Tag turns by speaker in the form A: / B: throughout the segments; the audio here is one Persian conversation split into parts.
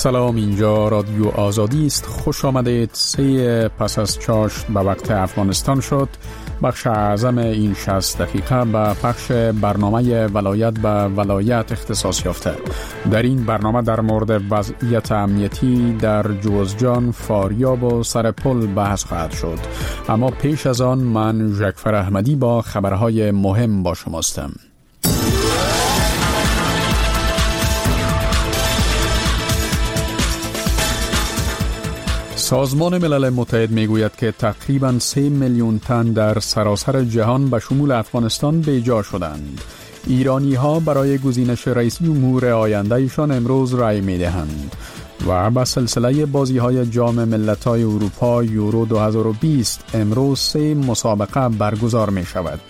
A: سلام، اینجا رادیو آزادی است. خوش آمدید. 3 پس از چاشت به وقت افغانستان شد. بخش اعظم این 60 دقیقه به پخش برنامه ولایت به ولایت اختصاص یافته. در این برنامه در مورد وضعیت امنیتی در جوزجان، فاریاب و سرپل بحث خواهد شد. اما پیش از آن من ژکفر احمدی با خبرهای مهم با شماستم. سازمان ملل متحد میگوید که تقریباً 3 میلیون تن در سراسر جهان به شمول افغانستان بیجا شدند. ایرانی ها برای گزینش رئیس جمهور آینده ایشان امروز رأی میدهند و به سلسله بازی های جام ملت‌های اروپا یورو 2020 امروز 3 مسابقه برگزار می شود.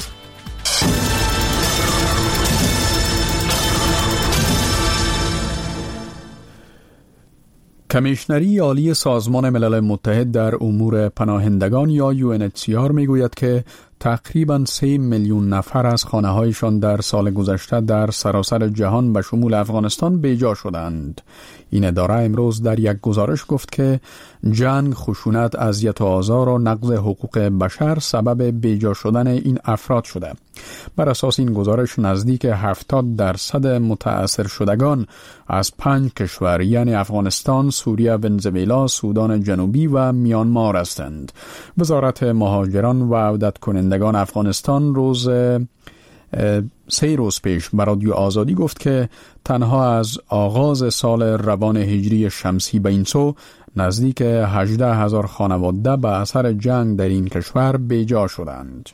A: کمیشنری عالی سازمان ملل متحد در امور پناهندگان یا UNHCR میگوید که تقریباً 3 میلیون نفر از خانه‌هایشان در سال گذشته در سراسر جهان به شمول افغانستان بیجا شدند. این اداره امروز در یک گزارش گفت که جنگ، خشونت، اذیت و آزار و نقض حقوق بشر سبب بیجا شدن این افراد شده. بر اساس این گزارش نزدیک 70% متأثر شدگان از 5 کشور یعنی افغانستان، سوریه، ونزوئلا، سودان جنوبی و میانمار هستند. وزارت مهاجران و عودت کنندگان افغانستان روز 3 روز پیش به رادیو آزادی گفت که تنها از آغاز سال روان هجری شمسی به این سو نزدیک 18,000 خانواده به اثر جنگ در این کشور بیجا شدند.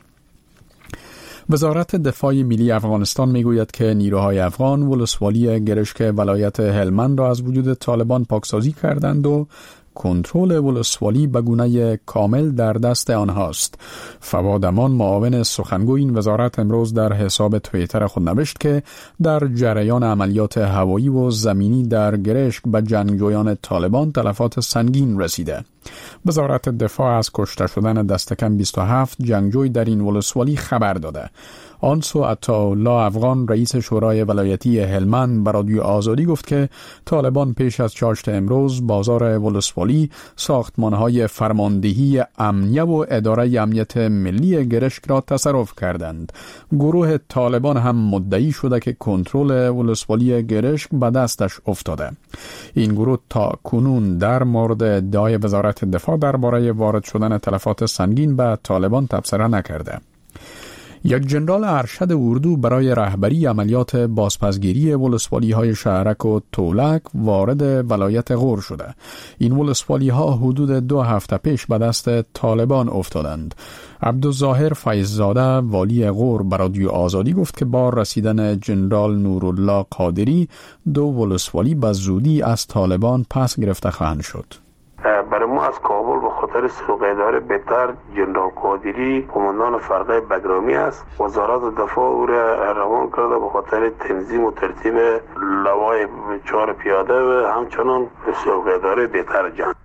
A: وزارت دفاع ملی افغانستان میگوید که نیروهای افغان ولسوالی گرشک ولایت هلمند را از وجود طالبان پاکسازی کردند و کنترل ولسوالی به گونه کامل در دست آنهاست. فواد امان، معاون سخنگوی این وزارت، امروز در حساب توییتر خود نوشت که در جریان عملیات هوایی و زمینی در گرشک به جنگجویان طالبان تلفات سنگین رسیده. وزارت دفاع از کشته شدن دست کم 27 جنگجوی در این ولسوالی خبر داده. آنسو عطاالله افغان، رئیس شورای ولایتی هلمند، به رادیو آزادی گفت که طالبان پیش از چاشت امروز بازار ولسوالی، ساختمان‌های فرماندهی امنیه و اداره امنیت ملی گرشک را تصرف کردند. گروه طالبان هم مدعی شده که کنترل ولسوالی گرشک به دستش افتاده. این گروه تا کنون در مورد ادعای وزارت دفاع درباره وارد شدن تلفات سنگین به طالبان تبصره نکرده. یک جنرال ارشد اردو برای رهبری عملیات بازپسگیری ولسوالی‌های شهرک و تولک وارد ولایت غور شده. این ولسوالی‌ها حدود 2 هفته پیش به دست طالبان افتادند. عبدالظاهر فیض‌زاده، والی غور، به رادیو آزادی گفت که با رسیدن جنرال نورالله قادری 2 ولسوالی به زودی از طالبان پس گرفته خواهند شد.
B: برای ما از کابل به خاطر سوقه‌دار بهتر جنرال قادری قماندان فرقه بگرامی است. وزارت دفاع او را روان کرده به خاطر تنظیم و ترتیب لوای 4 پیاده و همچنان سوقه‌دار بهتر جنگ.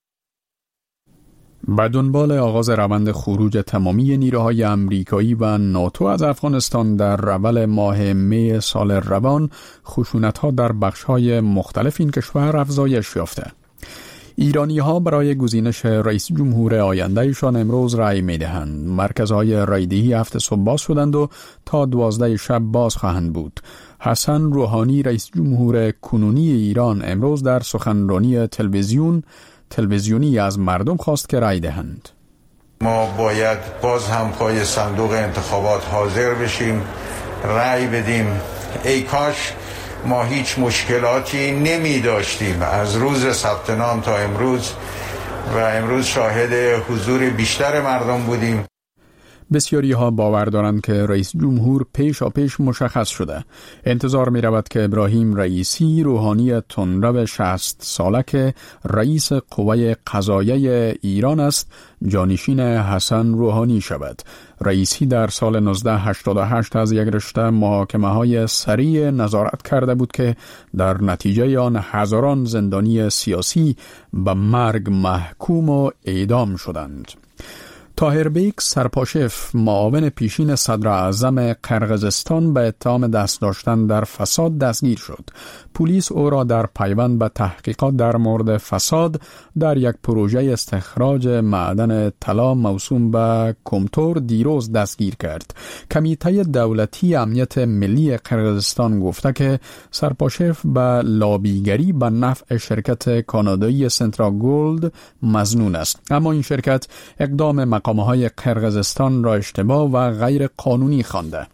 A: به دنبال آغاز روند خروج تمامی نیروهای امریکایی و ناتو از افغانستان در اول ماه می سال روان، خشونت‌ها در بخش‌های مختلف این کشور افزایش یافته. ایرانی ها برای گزینش رئیس جمهور آینده ایشان امروز رأی می دهند. مرکزهای رایدهی هفته صبح باز شدند و تا 12 شب باز خواهند بود. حسن روحانی، رئیس جمهور کنونی ایران، امروز در سخنرانی تلویزیونی از مردم خواست که رأی دهند.
C: ما باید باز هم پای صندوق انتخابات حاضر بشیم، رأی بدیم. ای کاش ما هیچ مشکلاتی نمی داشتیم از روز ثبت نام تا امروز و امروز شاهد حضور بیشتر مردم بودیم.
A: بسیاری ها باور دارند که رئیس جمهور پیش مشخص شده. انتظار می رود که ابراهیم رئیسی، روحانی تندرو 60 ساله که رئیس قوه قضاییه ایران است، جانشین حسن روحانی شود. رئیسی در سال 1988 از یک رشته محاکمه های سریع نظارت کرده بود که در نتیجه آن هزاران زندانی سیاسی به مرگ محکوم و اعدام شدند. طاهربیک سرپاشف معاون پیشین صدر اعظم قرقیزستان به اتهام دست داشتن در فساد دستگیر شد. پلیس او را در پیوند به تحقیقات در مورد فساد در یک پروژه استخراج معدن طلا موسوم به کمتور دیروز دستگیر کرد. کمیته دولتی امنیت ملی قرقیزستان گفته که سرپاشف به لابیگری به نفع شرکت کانادایی سنترا گولد مظنون است، اما این شرکت اقدام مقامهای قرقیزستان را اشتباه و غیر قانونی خوانده.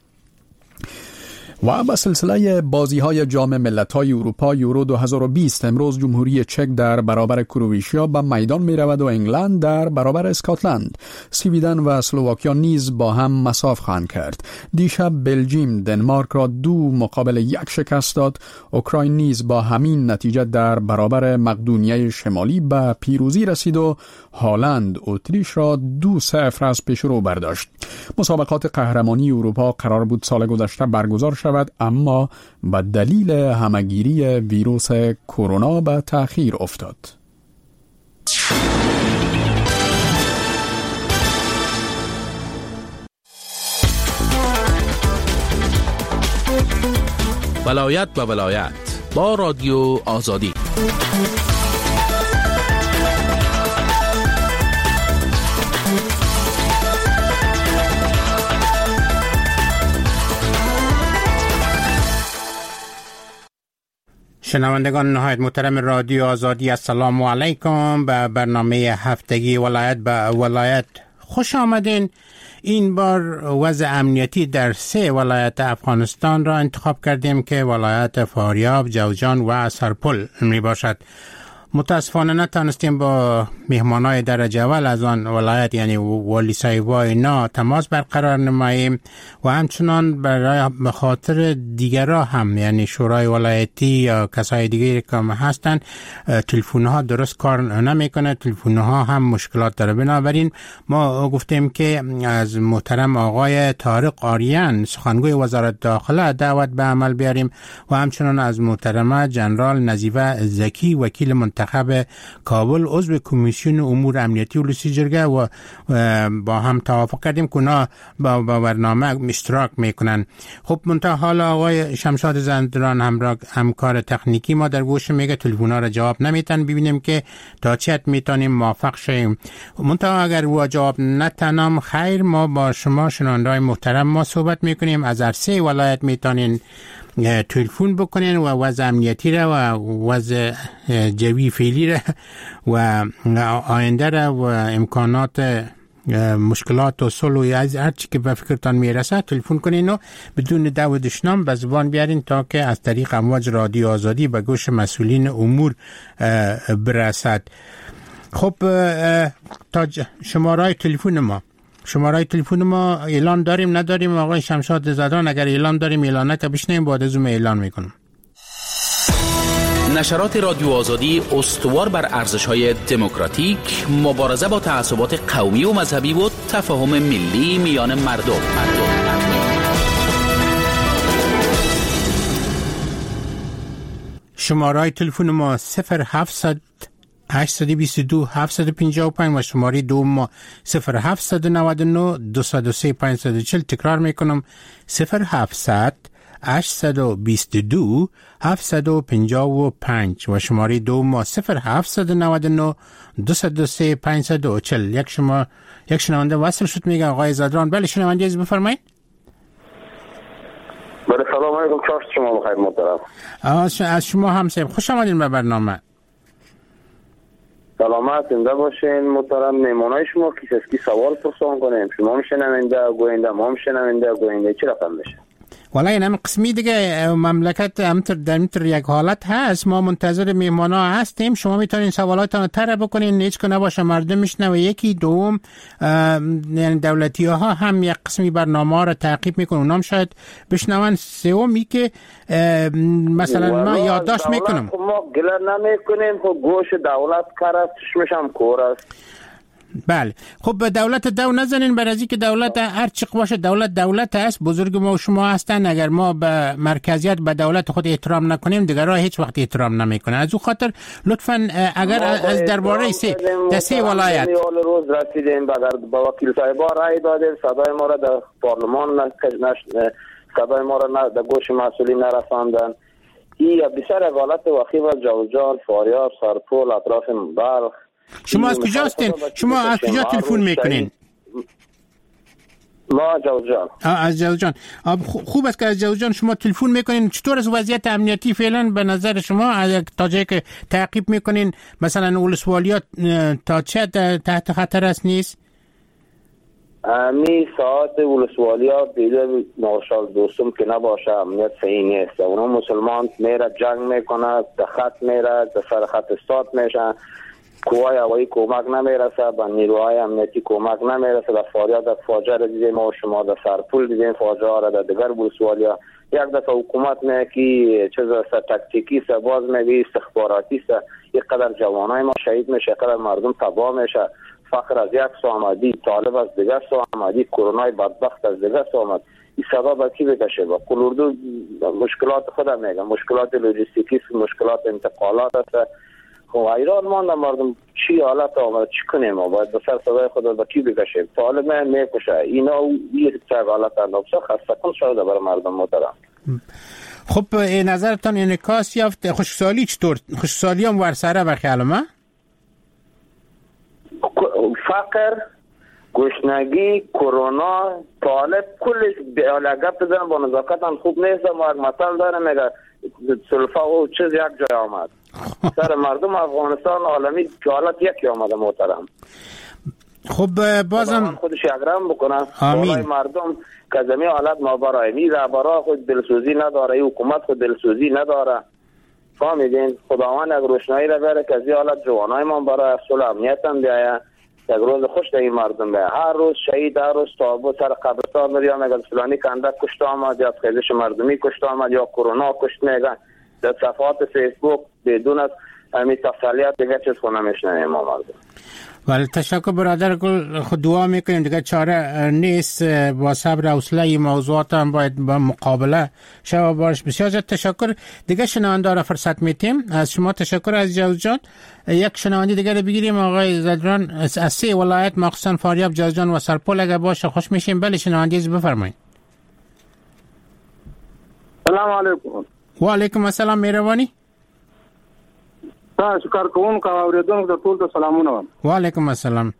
A: و به سلسله بازی‌های جام ملت‌های اروپا یورو 2020 امروز جمهوری چک در برابر کرواتیا به میدان می‌رود و انگلند در برابر اسکاتلند. سویدن و اسلواکیا نیز با هم مساف خواهند کرد. دیشب بلژیم دنمارک را 2-1 شکست داد. اوکراین نیز با همین نتیجه در برابر مقدونیه شمالی به پیروزی رسید و هالند اتریش را 2-0 از پیش رو برداشت. مسابقات قهرمانی اروپا قرار بود سال گذشته برگزار شود، اما به دلیل همه‌گیری ویروس کرونا به تأخیر افتاد.
D: ولایت به ولایت با رادیو آزادی.
E: شنوندگان نهایت محترم رادیو آزادی، السلام علیکم. به برنامه هفتگی ولایت به ولایت خوش آمدین. این بار وضع امنیتی در 3 ولایت افغانستان را انتخاب کردیم که ولایت فاریاب، جوزجان و سرپل می باشد. متاسفانه نتانستیم با مهمانای درجه اول از آن ولایت یعنی والی صاحبای اینا تماس برقرار نماییم و همچنان برای خاطر دیگرها هم یعنی شورای ولایتی یا کسای دیگری که هستن تلفن ها درست کار نمیکنه، تلفن ها هم مشکلات داره. بنابراین ما گفتیم که از محترم آقای طارق آریان سخنگوی وزارت داخله دعوت به عمل بیاریم و همچنان از محترمه جنرال نظیفه زکی وکیل منتخب کابل عضو کمیسیون امور امنیتی ولسی جرگه و با هم توافق کردیم که اونا با برنامه اشتراک میکنن. خب منتها حالا آقای شمشاد زندران همکار تکنیکی ما در گوش میگه تلفن‌ها را جواب نمیتن، ببینیم که تا چه حد میتونیم موافق شیم. منتها اگر او جواب نتنم خیر، ما با شما شنونده‌های محترم ما صحبت میکنیم. از هر 3 ولایت میتونین تلفن بکنین و وضع امنیتی را و وضع جوی فعلی را و آینده را و امکانات مشکلات و صلح از هر چی که به فکرتان میرسه تلفن کنین و بدون دو دشنام به زبان بیارین تا که از طریق امواج رادیو آزادی به گوش مسئولین امور برسد. خب تا شماره تلفن ما اعلان داریم نداریم آقای شمشاد زدران؟ اگر اعلان داریم اعلانه که بشنیم بعد از اون اعلان میکنم.
D: نشرات رادیو آزادی استوار بر ارزش‌های دموکراتیک، مبارزه با تعصبات قومی و مذهبی و تفاهم ملی میان مردم.
E: شماره تلفن ما 0700 822 755 و شماره دوم ما 0799 203 540. تکرار میکنم 0700 822 755 و شماره دوم ما 0799 203 540. یک شنونده وصل شد، میگه آقای زدران. بله شنونده از بفرمایید.
F: بله سلام علیکم، چاست شما بخیر محترم.
E: از شما هم سیب خوش آمدین به برنامه.
F: سلامت زنده باشین محترم. مهمانای شما کی سوال پرسان کنیم؟ شما هم شنونده گوینده، ما هم شنونده گوینده، چی رقم بشه؟
E: والا این هم قسمی دیگه مملکت در یک حالت هست، ما منتظر میهمانا هستیم. شما میتونین سوالاتتان طرح بکنین، هیچ که نباشه مردم میشنوه. یکی دوم یعنی دولتی ها هم یک قسمی برنامه را تعقیب میکنن، اونام شاید بشنون. سومی که مثلا ما یادداشت میکنم
F: ما گله نمیکنیم، خب گوش دولت کار است، چشمش هم کور است.
E: بله. خب به دولت دو نزنین، برای از که دولت هر چی باشه دولت است، بزرگ ما و شما هستن. اگر ما به مرکزیت به دولت خود احترام نکنیم دیگرها هیچ وقت احترام نمیکنن. از اون خاطر لطفاً اگر از درباره سه ولایت
F: روز رسیدیم با وکیل صاحبا رای دادیم، صدای ما را در پارلمان صدای ما را در گوش مسئولین نرساندن. این بسیار حالت وخیم از جوزجان، فاریاب، سرپول، اطراف بلخ.
E: شما از کجا هستین؟ شما از کجا تلفن میکنین؟
F: ما جوزجان. از
E: جوزجان. خوب است که از جوزجان شما تلفن میکنین. چطور از وضعیت امنیتی فعلا به نظر شما تا جایی که تعقیب میکنین؟ مثلا ولسوالیات تا چه تحت خطر است نیست؟
F: می ساعت ولسوالیات دیده ناشال دوستم که نباشه امنیت صحیح نیست. اونا مسلمان میره جنگ میکنه، در خط میره، در سر خط استاد میشه، قوای هوایی کمک نمیرسه، به نیروهای امنیتی کمک نمیرسه. در فاریاب در فاجعه را دیدیم و شما در سرپول دیدیم فاجعه را، در دیگر ولسوالیا یک دفعه حکومت میگه چیز است تاکتیکی است، باز میگه استخباراتی است. یک قدر جوانای ما شهید میشه، قدر مردم تباه میشه. فقر از یک سو آمدی، طالب از دیگر سو آمدی، کرونای بدبخت از دیگر سو آمد. این سبب با کی بکشه؟ با کلوردو مشکلات خودم میگم، مشکلات لوجستیکی، مشکلات انتقالات است. خب ایران مانده مردم چی حالت آمده، چی کنیم؟ ما باید به سر صدای خود با کی بکشیم؟ طالب میکشه اینا این چه حالت اندابسه خسته کن شده برای مردم محترم.
E: خب نظرتان انعکاس یافت؟ خشکسالی چطور؟ خشکسالی هم ورسره بخیال ما؟
F: فقر، گشنگی، کرونا، طالب کلش گپ بزنن با نزاکت هم خوب نیست. ما یک مثال داره میگه سلفا و چیز یک جای آمد سر مردم افغانستان عالمی که حالت یکی آمده محترم.
E: خب بازم
F: خودش اگرام بکنن
E: بالای
F: مردم که زمین حالت ما برای می رهبرا خود دلسوزی نداره، ای حکومت خود دلسوزی نداره. فهمیدین؟ خداوند اگر روشنایی را بره که از این حالت جوانای ما برای صلح امنیت هم بیاید، یک روز خوش در این مردم بیاید. هر روز شهید، هر روز تابوت سر قبرستان میریم، اگر فلانی کندک کشته آمد یا خیزش مردمی کشته آمد یا کرونا کشته میگن در صفحات فیسبوک بدون از همین تفصیلات دیگه چیز خونه میشنیم ما مردم.
E: ولی تشکر برادر گل، خود دعا میکنیم دیگه چاره نیست، با صبر و حوصله موضوعات هم باید با مقابله شو باش. بسیار تشکر. دیگه شنونده را فرصت میتیم از شما. تشکر از جوزجان. یک شنونده دیگه رو بگیریم آقای زدران از سه ولایت مخصوصا فاریاب، جوزجان و سرپول اگه باشه خوش میشیم. بله شنونده بفرمایید.
G: سلام علیکم.
E: و علیکم السلام مهربانی.
G: شکر کوم کا اوریدونکو ته ټول ته سلامونه.
E: وعلیکم السلام.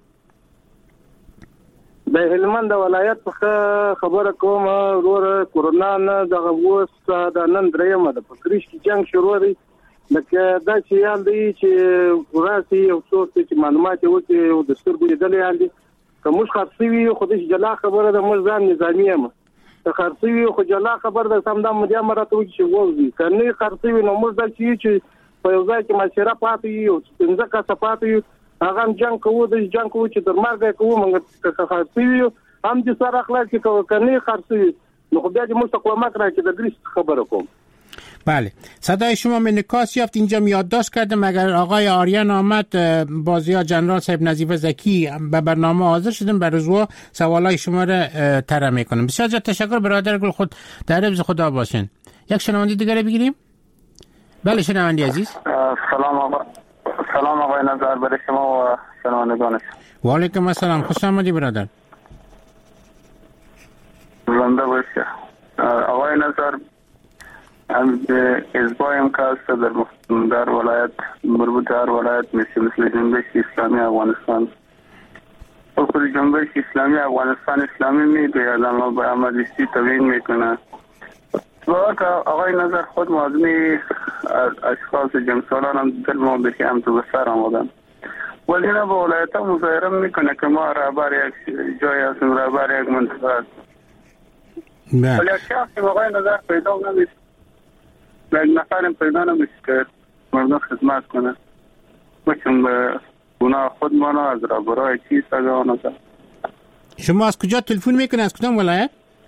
G: د هلمند ولایت څخه خبره کوم ورور کرونا نه دغه اوس د نن درېمه د پکریش کې جنگ شروع دی. لکه دا چې یال دی چې وراسي او څو چې معلومات وکړي او د سترګو لیدل یال دی کوم خاصوي خو د جلا خبره د مزان نظامی هم د خاصوي خو جلا خبره د سم د مدیا مراتب چې وږي کني خاصوي نو موږ د چې په یو ځای کې مشره پاتې یو څنګه کا صفات یو هغه جنگ کوو د جنگ کوو چې تر مرګ کوو موږ که خاصوي هم د سره اخلاق کې کني خاصوي نو خو بیا د مستقامت راځي د گریس خبره کوم.
E: بله صدای شما انعکاس یافت. اینجا یادداشت کردم اگر آقای آریان آمد بازیا جنرال صاحب نظیف زکی به برنامه حاضر شدن بر رضا سوالای شما را طرح میکنم. بسیار تشکر برادر گل، خود در حفظ خدا باشین. یک شنونده دیگه رو بگیریم. بله شنونده عزیز.
F: سلام آقای نظر برای شما و شنوندگان.
E: و علیکم السلام، خوش آمدی برادر.
F: زنده باشید. آقای نظر ازبایم که است در ولایت مربوط در ولایت مثل جنبش اسلامی افغانستان و خود جنبش اسلامی افغانستان اسلامی میگوید اما به عملیستی توهین میکنه. آقای نظر خود معظمی اشخاص جنگسالان هم دل ما بشی هم تو بسر آمدن ولی نه به ولایت ها مظاهره میکنه که ما رهبر یک جای هستیم، رهبر یک منطقه هستیم. ولی یک شخص آقای نظر پیدا نمیشه، یک نفرم پیدا نمیشه که مردم خدمت کنه بچون به گناه خود مانا از رهبرهای چیز آقای نظر.
E: شما از کجا تلفن میکنه؟ از کدام ولایت؟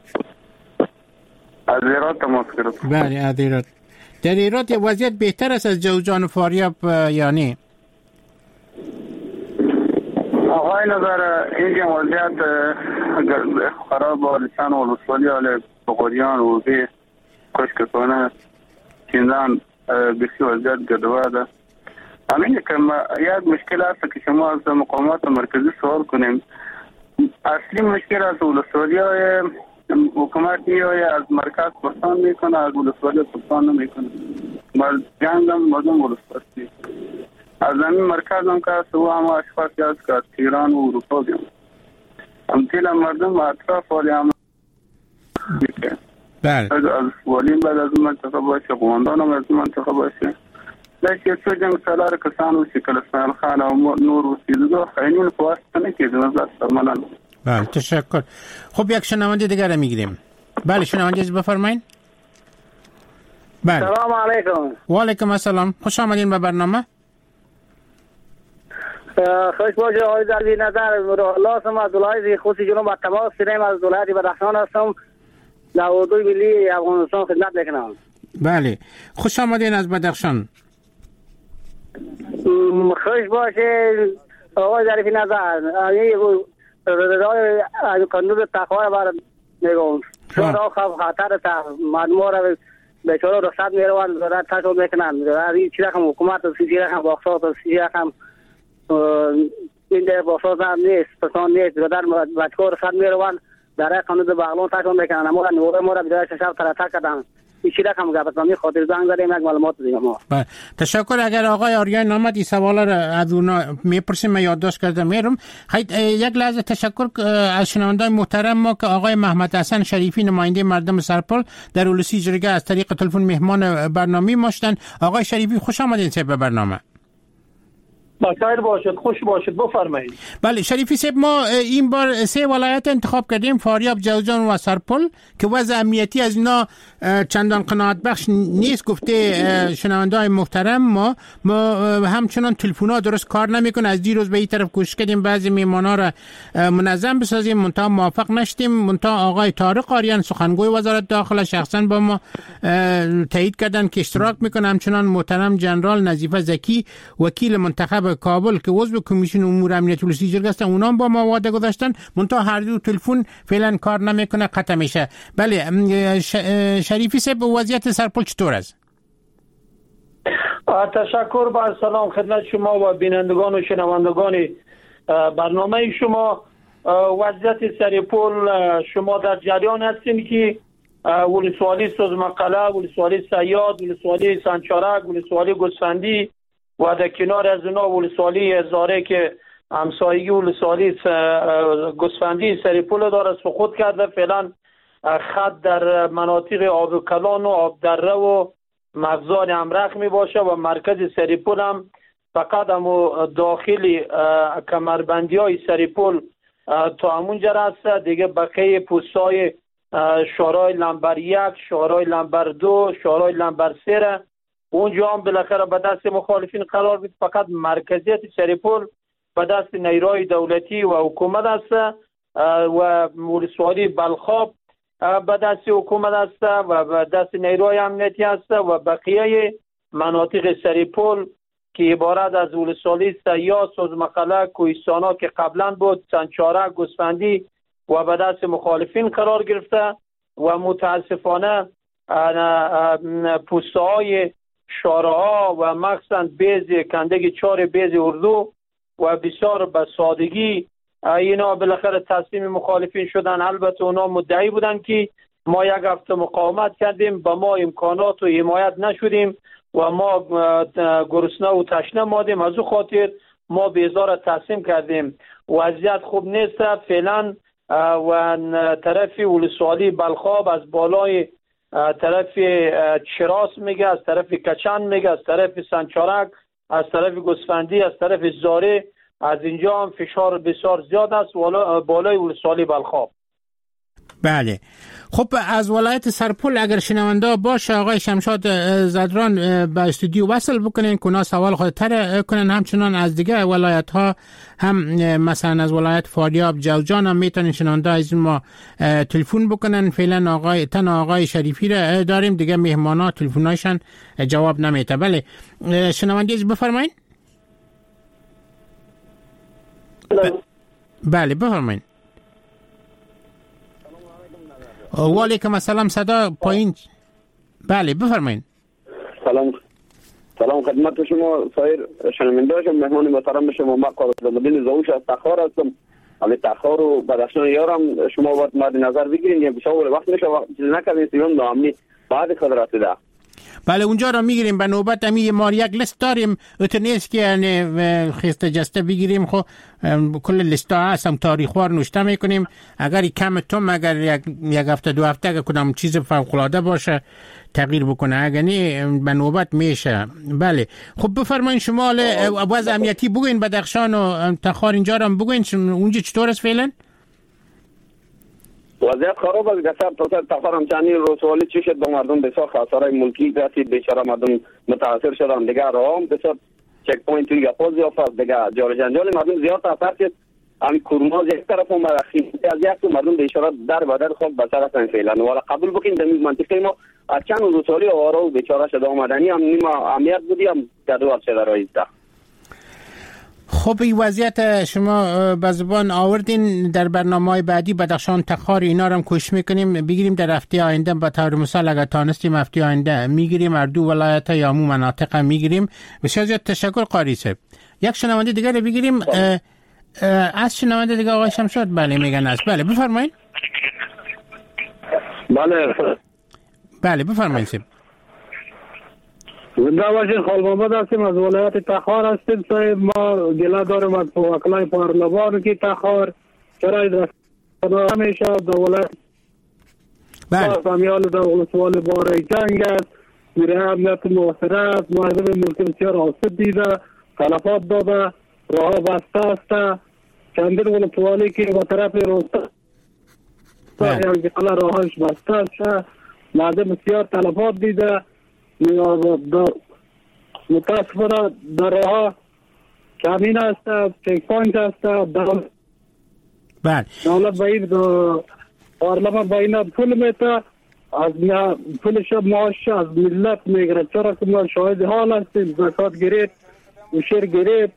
F: از ایران تماس گرفتم.
E: بله از ایران. در ایران وضعیت بهتر است از جوزجان و فاریاب یا نه؟
F: آقای
G: برای نظر اینجا وضعیت خراب با لسان و لسوالی حال بقریان و به کشک کنه چندان بسیار وضعیت گدوه. همین که یک مشکل است که شما از مقامات مرکزی سوال کنیم. اصلی مشکل از ولسوالی های حکومت میای از مرکز پرسان میکنه، از ولسوالی پرسان نمیکنه. جنگ هم مردم ولسوالی از همین مرکز هم که هست و هم اشخاصی هست که از ایران و اروپا بیان هم تیل مردم اطراف والی هم میکنه. از والیم بعد از منطقه باشه، قماندان هم از منطقه باشه. لیکن سو جنگ سالار کسان و شکل اسماعیل خان و نور و سیدو خیلین فواسطه نکیده نظر سرمالان.
E: بله تشکر. خب یک شنونده دیگر را میگیریم. بله شنونده بفرمایید. بله.
H: سلام علیکم.
E: و علیکم السلام. خوش آمدین به برنامه.
H: خوش باشه آقای زلوی نظر. الله سم از ولایت خوسی جنوب اتباع سریم از ولایت بدخشان هستم. نوادوی ملی افغانستان خدمت میکنم.
E: بله خوش آمدین از بدخشان.
H: خوش باشه آقای زلوی نظر. رضای قانون تقوی بر میگم چرا خطر مردم را بیچاره رخصت میروند دولت تشو میکنن این چیزا هم حکومت سیاسی هم باخصات سیاسی هم این در باخصات هم نیست پسان نیست در بچه‌ها رخصت میروند در قانون بغلون تشو میکنن اما نور ما را بدای شب ترتا کردن این چیزا هم گفتم خاطر زنگ زدیم یک معلومات دیگه ما.
E: تشکر. اگر آقای آریان نامد این سوالا را از اونا میپرسیم من یادداشت کردم میرم. یک لحظه تشکر از شنوندگان محترم ما که آقای محمد حسن شریفی نماینده مردم سرپل در اولسی جرگه از طریق تلفن مهمان برنامه ما شدن. آقای شریفی خوش آمدید به برنامه.
I: بخیر باشید، خوش باشید، بفرمایید.
E: بله شریفی صاحب ما این بار 3 ولایت انتخاب کردیم، فاریاب، جوزجان و سرپل که وضع امنیتی از اینا چندان قناعت بخش نیست. گفته شنونده‌های محترم ما همچنان تلفن‌ها درست کار نمیکنه. از دیروز به این طرف کوشش کردیم بعضی مهمانا را منظم بسازیم منتها موفق نشدیم. منتها آقای طارق آریان سخنگوی وزارت داخله شخصا با ما تایید کردن که اشتراک میکنه. همچنان محترم جنرال نظیفه زکی وکیل منتخب کابل که عضو کمیسیون امور امنیت ولسی جرگه هستن اونا با ما وعده گذاشتن منتها هر دو تلفن فعلا کار نمیکنه، قطع میشه. بله شریفی صاحب وضعیت سرپل چطور است؟
I: تشکر. با سلام خدمت شما و بینندگان و شنوندگان برنامه شما. وضعیت سرپل شما در جریان هستین که ولسوالی سوزمقله، ولسوالی سیاد، ولسوالی سنچارک، ولسوالی گوسفندی و در کنار از اونا ولسوالی زاره که همسایگی ولسوالی گوسفندی سرپل داره سقوط کرده. فعلا خط در مناطق آب کلان و آب دره و مغزان امرخ می باشه و مرکز سرپل هم فقط هم داخل کمربندی های سرپل تا همونجا است. دیگه بقیه پوستای شورای لمبر 1، شورای لمبر 2، شورای لمبر 3 اونجا هم بالاخره به دست مخالفین قرار بود. فقط مرکزیت سرپل به دست نیروهای دولتی و حکومت است و ولسوالی بلخاب به دست حکومت است و به دست نیروهای امنیتی است و بقیه مناطق سرپل که عبارت از ولسوالی سیاد، سوزمقله، کوهستانا که قبلا بود، سنچارک، گوسفندی و به دست مخالفین قرار گرفته و متاسفانه پوسته‌های شارع‌ها و مخصوصا بیز کندگی 4 بیز اردو و بسیار به سادگی اینا بالاخره تصمیم مخالفین شدن. البته اونا مدعی بودن که ما یک هفته مقاومت کردیم، به ما امکانات و حمایت نشدیم و ما گرسنه و تشنه مادیم، از او خاطر ما بیزار تسلیم کردیم. وضعیت خوب نیست فعلا و طرف ولسوالی بلخاب از بالای طرف چراس میگه، از طرف کچن میگه، از طرف سنچارک، از طرف گوسفندی، از طرف زاره، از اینجا هم فشار بسیار زیاد است بالای ولسوالی بلخاب.
E: بله خب از ولایت سرپل اگر شنونده باشه آقای شمشاد زدران به استودیو وصل بکنین که سوال خودتر کنن. همچنان از دیگه ولایت ها هم مثلا از ولایت فاریاب، جوزجان هم میتونن شنونده از ما تلفن بکنن. فعلا آقای شریفی را داریم، دیگه مهمانا تلفنایشان جواب نمیده. بله شنونده بفرمایید. بله بفرمایید. و علیکم السلام. صدا پایین. بله بفرمایید.
F: سلام خدمت شما سایر شنونده شما، مهمان محترم شما. ما قاسم‌الدین زاوش از تخار هستم. علی تخار و بدخشان یارم. شما باید مد نظر بگیرید بسیار وقت میشه چیز نکنید سیون ناامنی بعد خود رسیده.
E: بله اونجا را میگیریم به نوبت. امی ما یک لیست داریم اتنیست که یعنی خیست جسته بگیریم. خب کل لیست ها هستم تاریخوار نوشته میکنیم. اگر کم توم اگر یک هفته دو هفته اگر کدام چیز فوق‌العاده باشه تغییر بکنه، اگر نه به نوبت میشه. بله خب بفرمایید شما وضع امنیتی بگوین بدخشان و تخار اینجا را بگوین اونجا چطور است فعلا؟
F: وضعیت خراب است. گسر تخار همچنانی رسوالی چی شد به مردم بسیار خسارای ملکی رسید. بیچاره مردم متاثر شدن. دیگه راه هم بسیار چک پوینت توی گپاز زیافت. دیگه جار جنجال مردم زیاد اثر کرد. همین کورماز یک طرف هم خیلی از یک تو مردم بیچاره در بدر خود بسر هستن فعلا. ولی قبول بکنید در منطقه ما از چند رسوالی آوارا و بیچاره شده آمدنی هم نیم اهمیت بودی هم کدو شده رایسته.
E: خب این وضعیت شما به زبان آوردین. در برنامه‌های بعدی بدخشان تخار اینا رو هم کوشش میکنیم بگیریم در هفته آینده. به طور مثال اگر تانستیم هفته آینده میگیریم هر دو ولایت یا همون مناطق میگیریم. بسیار زیاد تشکر قاری صاحب. یک شنونده دیگه رو بگیریم. از شنونده دیگه آقای شمشاد بله میگن است. بله بفرمایید. بله بفرمایید صاحب.
G: زنده باشید. خال محمد هستیم از ولایت تخار هستیم صاحب. ما گله دارم از وکلای پارلمان که تخار چرا رسانه همیشه در ولایت فهمیال در ولسوال باره جنگ است. میره امنیت محاصره معظم ملکی بسیار آسیب دیده، تلفات داده، راه بسته است. چندین ولسوالی که به طرف روستا یعنی قلعه راهش بسته است، مردم بسیار تلفات دیده. متاسفانه در راه کمین است، چک پوینت است. دولت به این پارلمان به این پول میته، از پولش معاش از ملت میگره. چرا که ما شاهد حال هستیم. زکات گرفت، وشیر گرفت،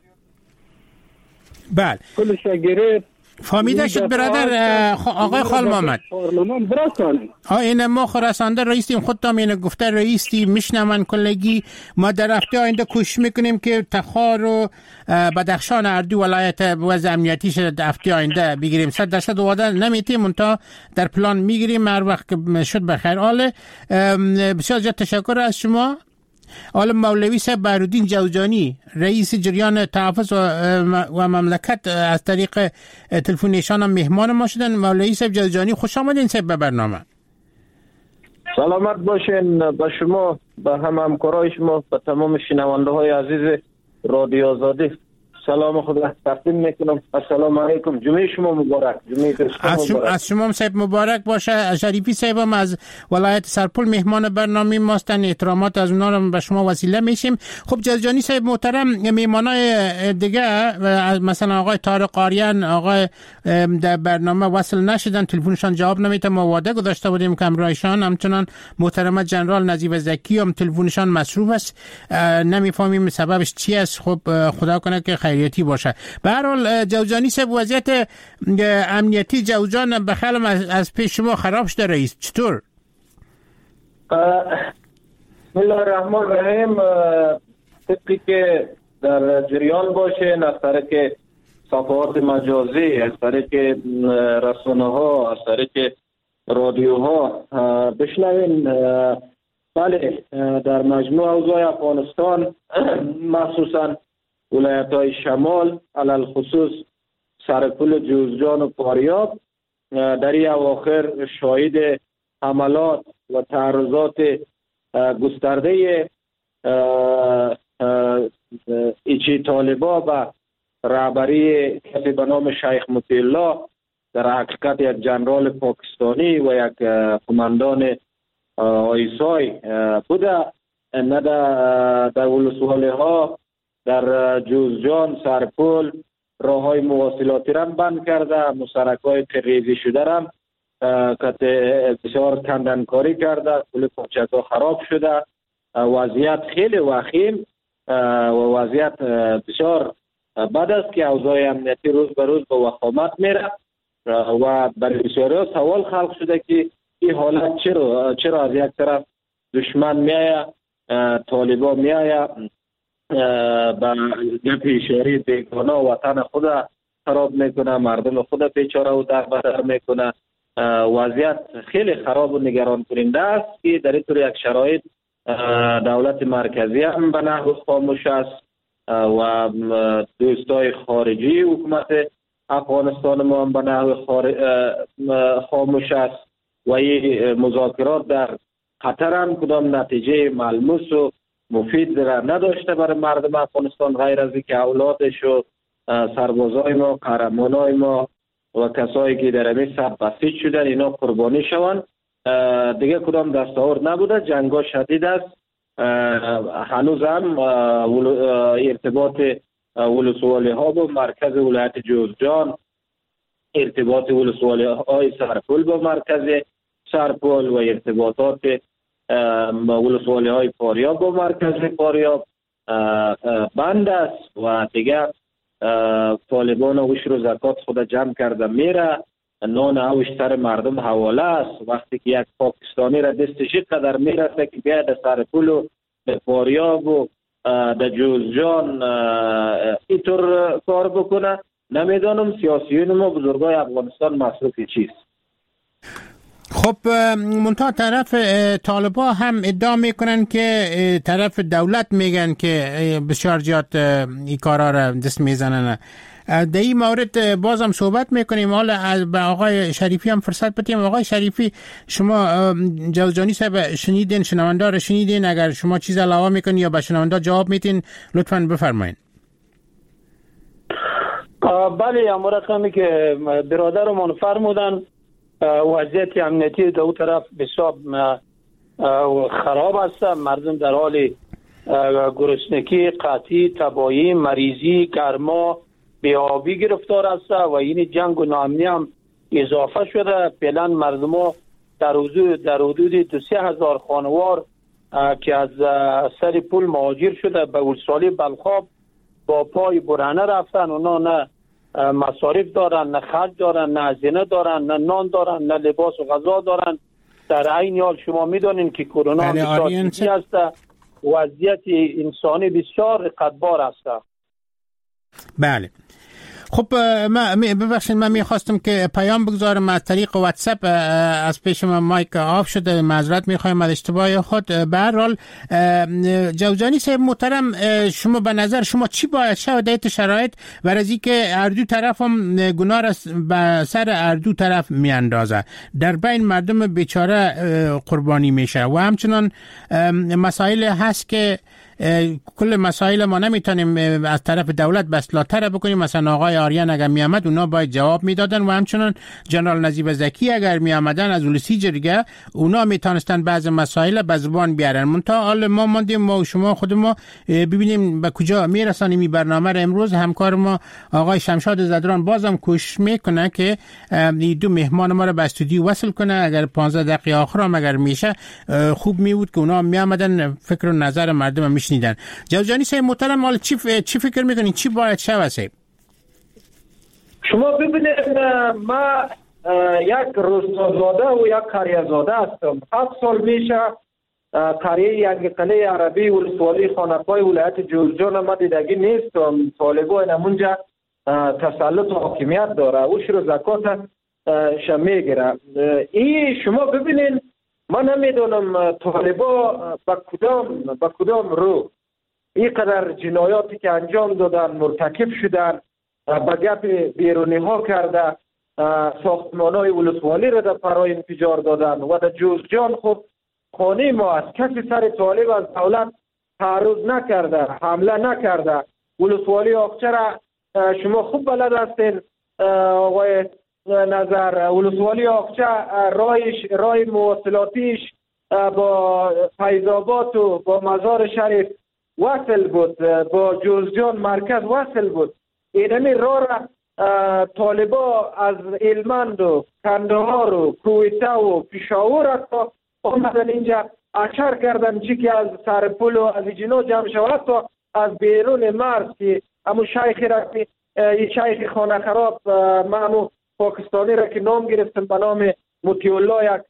G: پولش گرفت.
E: فهمیده شد برادر آقای خال محمد. این ما خراسانده رئیسیم، خودتام اینو گفته رئیسی میشنون کلگی. ما در هفته آینده کوشش میکنیم که تخار و بدخشان هر دو ولایت وضع امنیتی شد هفته آینده بگیریم. 100% وعده نمیتیم منتها در پلان میگیریم هر وقت شد بخیر. حالا بسیار زیاد تشکر از شما. آل مولوی صاحب بهرالدین جوزجانی رئیس جریان تحفظ و مملکت از طریق تلفن نشان هم مهمان ما شدن. مولوی صاحب جوزجانی خوش آمدین صاحب به برنامه.
I: سلامت باشین به شما، به همکارای شما، به تمام شنونده های عزیز رادیو آزادی سلام خدا تقدیم میکنم. السلام علیکم. جمعه شما مبارک.
E: از شما صاحب مبارک باشه. شریفی صاحب هم از ولایت سرپل مهمان برنامه ماستن. احترامات از اونا رو به شما وسیله میشیم. خب جوزجانی صاحب محترم، مهمانای دیگه مثلا آقای طارق قاریان آقای در برنامه وصل نشدن، تلفنشان جواب نمیده. ما وعده گذاشته بودیم که امرایشان همچنان محترم جنرال نظیف زکی هم تلفنشان مصروف است. نمیفهمیم سببش چی است. خب خدا کنه که خیریتی باشه. به هر حال جوزجانی صاحب وضعیت امنیتی جوزجان بخیالم از پیش شما خراب شده رئیس، چطور؟
I: بسم الله الرحمن الرحیم. طبقی که در جریان باشه از طریق صفحات مجازی، از طریق رسانه ها، از طریق رادیو ها بشنوین. بله در مجموع اوضاع افغانستان مخصوصا ولایت های شمال علل خصوص سرپل جوزجان و پاریاب در این اواخر شاهد حملات و تعرضات گسترده ایچی طالبا و رهبری کسی به نام شیخ مطیع الله، در حقیقت یک جنرال پاکستانی و یک قماندان آیسای بوده. نه در ولسوالی ها در جوزجان، سرپل راه های مواصلاتی را بند کرده، مسرک های تغییزی شده را بسیار کندنکاری کرده، کل کوچک ها خراب شده. وضعیت خیلی وخیم و وضعیت بسیار بعد است که اوضاع امنیتی روز به روز به وخامت میره و برای بسیاری سوال خلق شده که این حالت چرا از یک طرف دشمن میایه، طالبان میایه با گپ اشاری بیگانه وطن خود خراب میکنه، مردم خود بیچاره و در بدر میکنه. وضعیت خیلی خراب و نگران کننده است که در اینطور یک شرایط دولت مرکزی هم به نحو خاموش است و دوستای خارجی حکومت افغانستان ما هم به نحو خاموش است و این مذاکرات در قطر هم کدام نتیجه ملموس و مفید را نداشته برای مردم افغانستان، غیر از اینکه اولادش و سربازای ما، قهرمانای ما و کسایی که در همین سب بسیج شدن اینا قربانی شوند. دیگه کدام دستاورد نبوده، جنگا شدید است. هنوز هم ارتباط ولسوالی ها با مرکز ولایت جوزجان، ارتباط ولسوالی های سرپل با مرکز سرپل و ارتباطات ولسوالی های فاریاب با مرکز فاریاب بند است و دیگه طالبان عشر و زکات خود جمع کرده میره، نان اوش سر مردم حواله است. وقتی که یک پاکستانی را دستش قدر میرسه که بیاید در سرپل و در فاریاب و در جوزجان اینطور کار بکنه، نمیدانم سیاسیون ما بزرگای افغانستان مصروف چیست.
E: خب منتها طرف طالبان هم ادعا میکنن که طرف دولت میگن که بسیار زیاد این کارا را دست میزنن. در این مورد بازم صحبت میکنیم. حالا به آقای شریفی هم فرصت بدیم. آقای شریفی، شما جوزجانی صاحب شنیدین، شنونده را شنیدین؟ اگر شما چیز علاوه میکنین یا به شنونده جواب میتین لطفاً بفرمایین.
I: بله، امور کمی که برادرمان فرمودن، وضعیت امنیتی در اون طرف بسیار خراب است. مردم در حال گرسنگی، قحطی، تباهی، مریضی، گرما، بی‌آبی گرفتار است و این جنگ و ناامنی هم اضافه شده. فعلا مردم در حدود 2-3 هزار خانوار که از سر پل مهاجر شده به ولسوالی بلخاب با پای برهنه رفتن. اونا نه مصارف دارن، نه خرج دارن، نه هزینه دارن، نه نان دارن، نه لباس و غذا دارن. در عین حال شما میدونین که کرونا بسیار جدی است، وضعیت انسانی بسیار رقتبار است.
E: بله. خب ببخشید، من میخواستم که پیام بگذارم از طریق واتساپ، از پیش من مایک آف شده، معذرت میخوایم از اشتباه خود. به هر حال جوزجانی صاحب محترم، شما به نظر شما چی باید شود در این شرایط؟ ورزی که اردو طرف هم گناه را به سر اردو طرف میاندازه، در بین مردم بیچاره قربانی میشه و همچنان مسائل هست که کل مسائل ما نمیتونیم از طرف دولت بسلاتر بکنیم. مثلا آقای آریان اگر می آمد اونا باید جواب میدادن و همچنان جنرال نجیب زکی اگر می آمدن از ولسی جرگه اونا میتونستن بعض مسائل به زبان بیارن. منتها حال ما ماندیم، ما و شما خود ما ببینیم به کجا میرسانیم این برنامه را. امروز همکار ما آقای شمشاد زدران بازم کوشش میکنه که دو مهمان ما را به استودیو وصل کنه. اگر 15 دقیقه آخر هم اگر میشه خوب میبود که اونا می آمدن فکر و نظر مردم میشنیدن. جوزجانی صاحب محترم، حالا چی فکر میکنین چی باید شود صاحب؟
I: شما ببینید، ما یک روستازاده و یک قریه‌زاده هستم. 7 سال میشه قریه ینگقله عربی ولسوالی خانقای ولایت جوزجان ما دیدگی نیستم. طالبان همونجا تسلط و حاکمیت داره، عشر و زکات میگیره. این شما ببینید، ما نمیدونم طالبان با کدام رو اینقدر جنایاتی که انجام دادن، مرتکب شدن، با گپ بیرونی ها کرده، ساختمان های ولسوالی را در پرای انفجار دادن و در جوزجان خود خانه ما است. کسی سر طالب از دولت تعرض نکرده، حمله نکرده. ولسوالی آقچه را شما خوب بلد هستین آقای نظر. ولسوالی آقچه رای مواصلاتیش با فیض‌آباد و با مزار شریف وصل بود، با جوزجان مرکز وصل بود. اینمی راه را طالبا از هلمند و کندهار و کویته و پشاور تا آمدن اینجا اشار کردن چی که از سرپل و از جنو جمع شود تا از بیرون مرز که امو شیخ را که شیخ خانه خراب ما پاکستانی را که نام گرفتن به نام مطیع الله، یک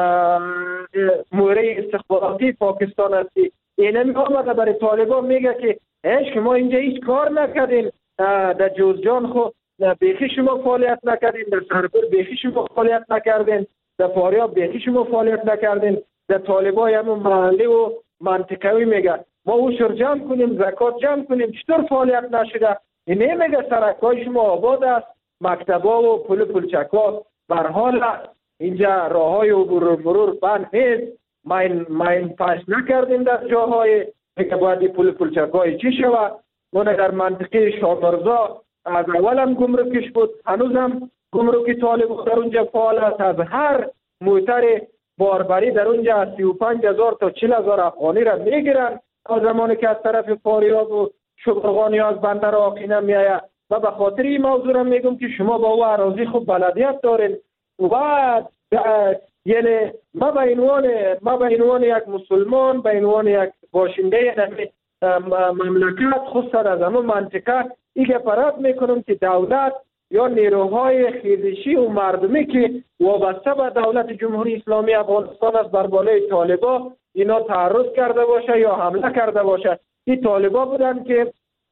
I: مورد استخباراتی پاکستان است، اینمی آمده برای طالبان میگه که شما اینجا هیچ کار نکردین، در جوزجان خود بیخی شما فعالیت نکردین، در سرپور بیخی شما فعالیت نکردین، در فاریاب بیخی شما فعالیت نکردین، در طالبای همون محلی و منطقوی میگه ما عشر جمع کنیم، زکات جمع کنیم، چطور فعالیت نشده؟ اینه میگه سرکای شما آباد است، مکتبا و پلچکا بر حال اینجا راههای عبور مرور بند نیست، ما این پاس نکردیم در جاهای که باید پلچکای چی شود. ما در منطقه شامرزا از اول هم گمرکش بود، هنوز هم گمرکی طالب در اونجا فعال است. از هر موتر باربری در اونجا 35,000 تا 40,000 افغانی را میگیرن از زمانی که از طرف فاریاب و شبرغانی از بندر آقینه میآید. و به خاطر این موضوع را میگم که شما با او اراضی خوب بلدیت دارین و یعنی ما به عنوان یک مسلمان، به عنوان یک باشنده مملکت خصوصا از همون منطقه ایگه پرات میکنم که دولت یا نیروهای خیزشی و مردمی که وابسته به دولت جمهوری اسلامی افغانستان است بر بالای طالبا اینا تعرض کرده باشه یا حمله کرده باشه. این طالبا بودن که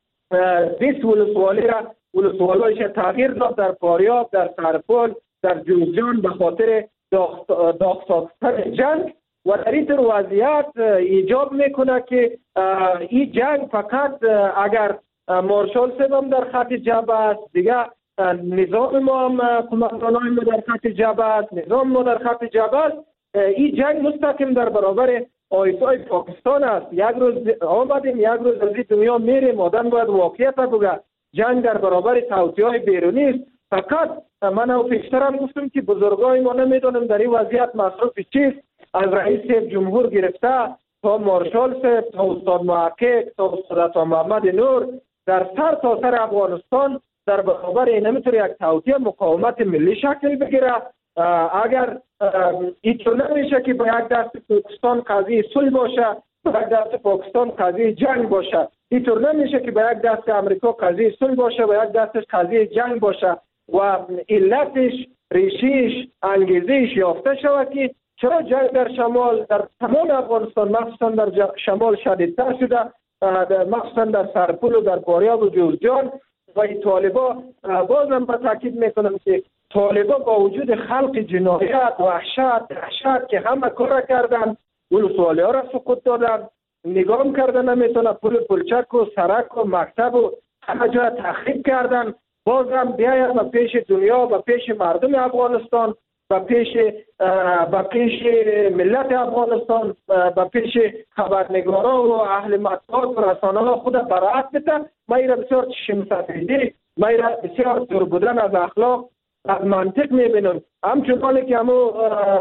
I: 20 ولسوالیش تغییر داد در فاریاب، در سرپل، در جوزجان به خاطر داغ ساختن جنگ و در این وضعیت ایجاب میکنه که این جنگ فقط اگر مارشال سبم در خط جبهه است، دیگه نظام ما هم قماندانای ما در خط جبهه است، نظام ما در خط جبهه است. این جنگ مستقیم در برابر آیسای پاکستان است. یک روز آمدیم، یک روز از این دنیا میریم، آدم باید واقعیت بگه. جنگ در برابر توطئه‌های بیرونی است. فقط من او پیشترم گفتم که بزرگای ما نمیدونم در این وضعیت مصرف چیست، از رئیس جمهور گرفته تا مارشال صاحب تا استاد محقق تا استاد محمد نور در سر تا سر افغانستان در برابر این نمیتونه یک توطئه مقاومت ملی شکل بگیره. اگر اینطور نمیشه که با یک دست پاکستان قضیه صلح باشه، با یک دست پاکستان قضیه جنگ باشه، اینطور نمیشه که با یک دست امریکا قضیه صلح باشه، با یک دستش قضیه جنگ باشه و علتش، ریشیش، انگیزش یافته شود که چرا جنگ در شمال در تمام افغانستان مخصوصا در شمال شدیدتر شده، مخصوصا در سرپل و در فاریاب و جوزجان. و این طالبا بازم با تاکید میکنم که طالبا با وجود خلق جنایت، وحشت که همه کار کردن، ولسوالی ها را سقوط دادن، نگاه کردن نمیتونه، پلچک و سرک و مکتب و همه جا تخریب کردن. بازم بیاید به پیش دنیا، به پیش مردم افغانستان، به پیش ملت افغانستان، به پیش خبرنگارا و اهل مطبوعات و رسانه ها خود برائت بده. ما ایرا بسیار چشم سفیدی، ما ایرا بسیار دور بودن از اخلاق، از منطق میبینم. همچنان که همو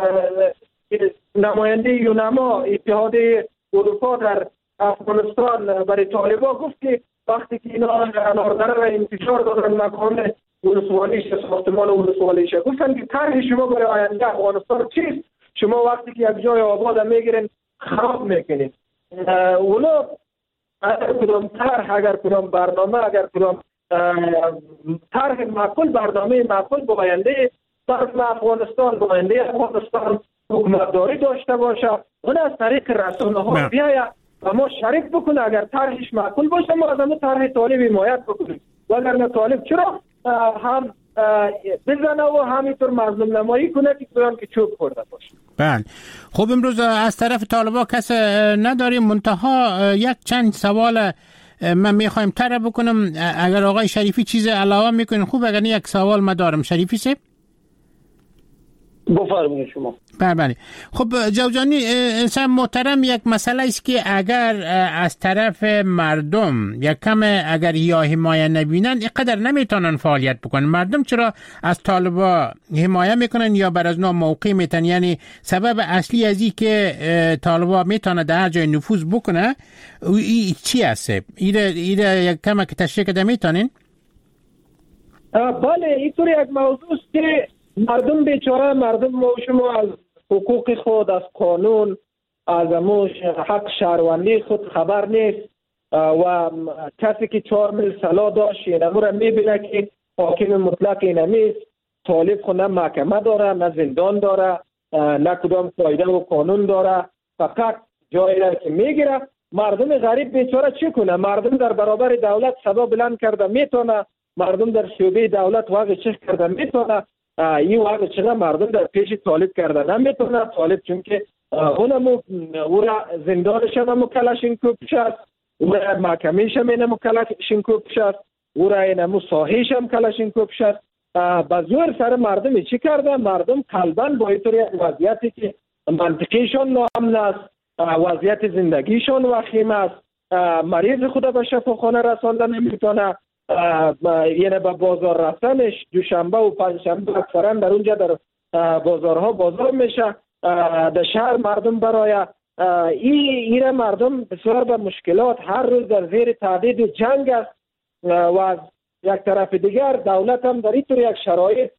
I: نماینده یونما اتحاد اروپا در افغانستان برای طالبا گفت که وقتی که اینا اناردره را انتشار دادن مکان ولسوالیش، ساختمان ولسوالیش، گفتن که طرح شما برای آینده افغانستان چیست؟ شما وقتی که یک جای آباد میگیرین خراب میکنین. اونا اگر کدام طرح، اگر کدام برنامه، اگر کدام طرح معقول، برنامه معقول با آینده افغانستان، با آینده افغانستان حکومتداری داشته باشه، اون از طریق رسانه ها بیاید و ما شریک بکنه. اگر طرحش معقول باشه ما از همون طرح طالب حمایت بکنیم، و اگر نه طالب چرا هم بزنه و همینطور مظلوم نمایی کنه که تویان که چوب خورده باشه.
E: بله. خب امروز از طرف طالبا کس نداریم، منتها یک چند سوال من میخوایم طرح بکنم. اگر آقای شریفی چیز علاوه میکنین خوب، اگر یک سوال من دارم. شریفی صاحب
I: بفرمایید شما.
E: بله. خب جوجانی انسان محترم، یک مسئله است که اگر از طرف مردم یک کم اگر یا حمایت نبینن اینقدر نمیتونن فعالیت بکنن. مردم چرا از طالبا حمایت میکنن یا بر از نوع موقع میتن؟ یعنی سبب اصلی از این که طالبا میتونه در هر جای نفوذ بکنه چی است؟ ایره یک کم که تشریح کده میتونین؟
I: بله، اینطور یک موضوع است که مردم بیچاره، مردم ما شما از حقوق خود، از قانون، از حق شهروندی خود خبر نیست. و کسی که 4 میل سلا داشت اینمو را میبینه که حاکم مطلق اینمیست، طالب خود نه محکمه داره نه زندان داره نه کدام قاعده و قانون داره، فقط جایی را که میگیره. مردم غریب بیچاره چی کنه؟ مردم در برابر دولت صدا بلند کرده میتونه، مردم در شعبه دولت واقع چیخ کرده میتونه، این واقع چیخ مردم در پیش طالب کرده نمیتونه. طالب چون که اونمو او را زندانش هم کلاشینکوف شد، او را محکمهش هم کلاشینکوف شد، او را اینمو ساحیش هم کلاشینکوف شد. با زور سر مردم چی کرده؟ مردم قلباً با اینطور یک وضعیتی که منطقیشون ناامن است، وضعیت زندگیشون وخیم است، مریض خود به شفاخانه رسانده نمیتونه، یعنی به بازار رفتنش دوشنبه و پنجشنبه اکثرا در اونجا در بازارها بازار میشه، در شهر مردم برای این مردم بسیار به مشکلات هر روز در زیر تهدید و جنگ است. و از یک طرف دیگر دولت هم در اینطور یک شرایط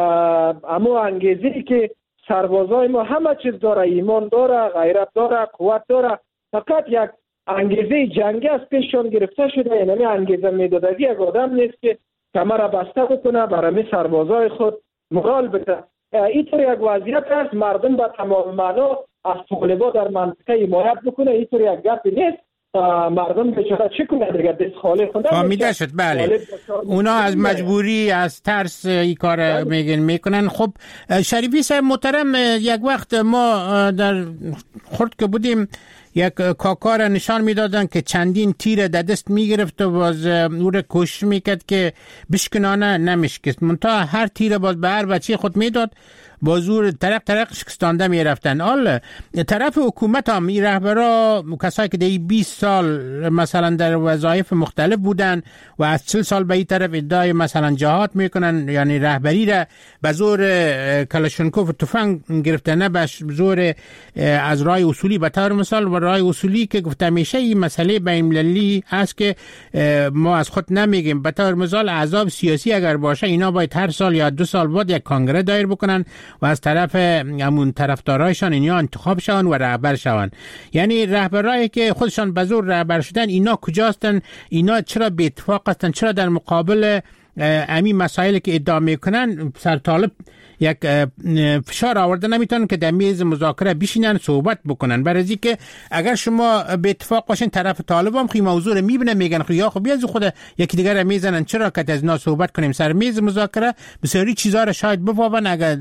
I: اما انگیزی که سربازای ما همه چیز داره، ایمان داره، غیرت داره، قوت داره، فقط یک انگیزه جنگی از پیششون گرفته شده. یعنی انگیزه میدادگی یک آدم نیست که کمر بسته بکنه برای سربازای خود مورال بده. اینطور یک وضعیت است. مردم به تمام معنا از طالبا در منطقه حمایت بکنه، اینطور یک گپی نیست. مردم بیچاره چی کنه دیگه؟ دست خالی خونده
E: فهمیده شد. بله، اونا از مجبوری از ترس این کار میکنن. خب شریفی صاحب محترم، یک وقت ما در خرد که بودیم یک کاکا را نشان میدادن که چندین تیر در دست میگرفت و باز او را کوشش میکرد که بشکنانه نمیشکست، منتها هر تیر باز به هر بچه خود میداد، با زور ترق شکستانده میرفتن. حال طرف حکومت هم این رهبرا کسایی که در 20 سال مثلا در وظایف مختلف بودن و از 40 سال به این طرف ادعای مثلا جهاد میکنن، یعنی رهبری را به زور کلاشینکوف و تفنگ گرفتن، نه به زور از رای اصولی. به طور مثال و رای اصولی که گفته میشه این مسئله بین المللی است که ما از خود نمیگیم. به طور مثال احزاب سیاسی اگر باشه اینا باید هر سال یا 2 سال بعد یک کنگره دایر بکنن و از طرف همون طرفدارایشان اینا انتخاب شون و رهبر شون. یعنی رهبرایی که خودشان به زور رهبر شدن اینا کجاستن؟ اینا چرا به اتفاق هستن؟ چرا در مقابل همین مسائلی که ادعا میکنن سر طالب یک فشار آورده نمیتونن که در میز مذاکره بشینن صحبت بکنن؟ برای که اگر شما به اتفاق باشین طرف طالب هم خیلی موضوع رو میبینن میگن یا خب بیاز خود یکی دیگر رو میزنن، چرا که از اینا صحبت کنیم سر میز مذاکره؟ بسیاری چیزا رو شاید بفاون اگر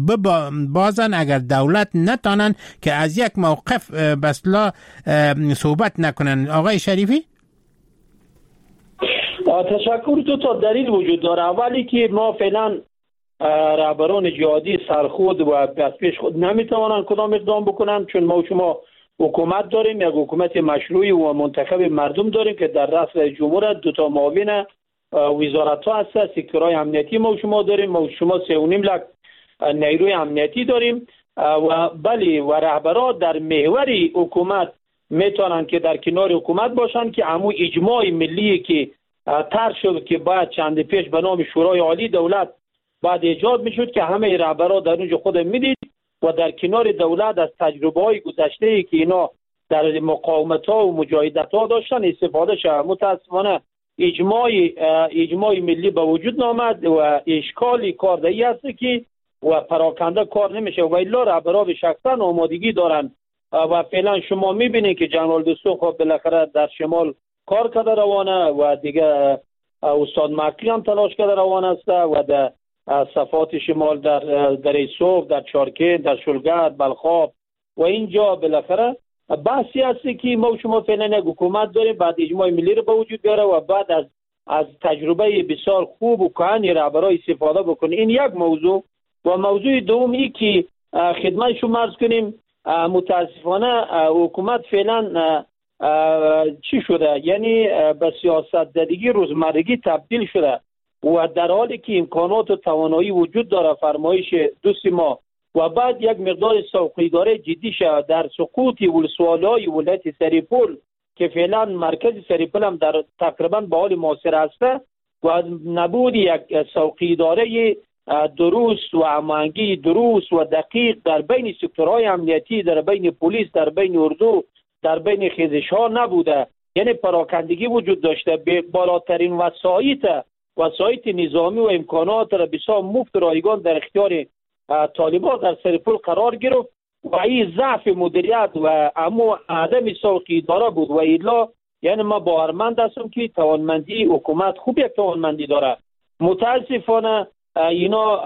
E: بازن، اگر دولت نتانن که از یک موقف بسلا صحبت نکنن. آقای شریفی
I: تشکر. دو تا دلیل وجود داره. اولی که ما فعلا رهبران جهادی سرخود و از پیش خود نمیتوانند کدام اقدام بکنن، چون ما و شما حکومت داریم، یک حکومت مشروعی و منتخب مردم داریم که در رأس رئیس جمهور 2 معاون وزارت ها هست، سکتورهای امنیتی ما و شما داریم، ما و شما 3.5 لک نیروی امنیتی داریم و بله و رهبران در محور حکومت میتونن که در کنار حکومت باشن که همون اجماع ملی که طرح شد که باید چند پیش به نام شورای عالی دولت بعد ایجاد میشد که همه رهبران در اونجا خود میدید و در کنار دولت از تجربه های گذشته که اینا در مقاومت ها و مجاهدت ها داشتن استفاده شد. متاسفانه اجماع ملی به وجود نامد و اشکالی کاردهی هست که و پراکنده کار نمیشه و الا رهبران به شخصا آمادگی دارن و فعلا شما میبینید که جنرال دستو خب بالاخره در شمال کار کرده روانه و دیگه استاد مکی هم تلاش کرده روانه است و در صفات شمال در ایسوف، در چارکین، در شلگرد، بلخاب و اینجا بالاخره بحثی هستی که ما شما فعلا یک حکومت داریم بعد اجماع ملی رو به وجود بیاره و بعد از تجربه بسیار خوب و کهنی رهبرای استفاده بکنه. این یک موضوع. و موضوع دومی که خدمت شما عرض کنیم متاسفانه حکومت فعلا چی شده؟ یعنی به سیاست زدگی روزمرگی تبدیل شده و در حالی که امکانات و توانایی وجود داره فرمایش 2 ماه و بعد یک مقدار سوقیداری جدی شد در سقوط ولسوالی‌های ولایت سریپول که فعلا مرکز سریپول هم در تقریبا به حال معاصر است و نبود یک سوقیداری درست و هماهنگی درست و دقیق در بین سکتورهای امنیتی، در بین پلیس، در بین اردو، در بین خیزش ها نبوده یعنی پراکندگی وجود داشته. به بالاترین وسایط نظامی و امکانات را بسیار مفت رایگان در اختیار طالبان در سرپل قرار گرفت و این ضعف مدیریت و عدم سوق اداره بود. و الا یعنی ما باورمند هستم که توانمندی حکومت خوب یک توانمندی داره. متاسفانه اینا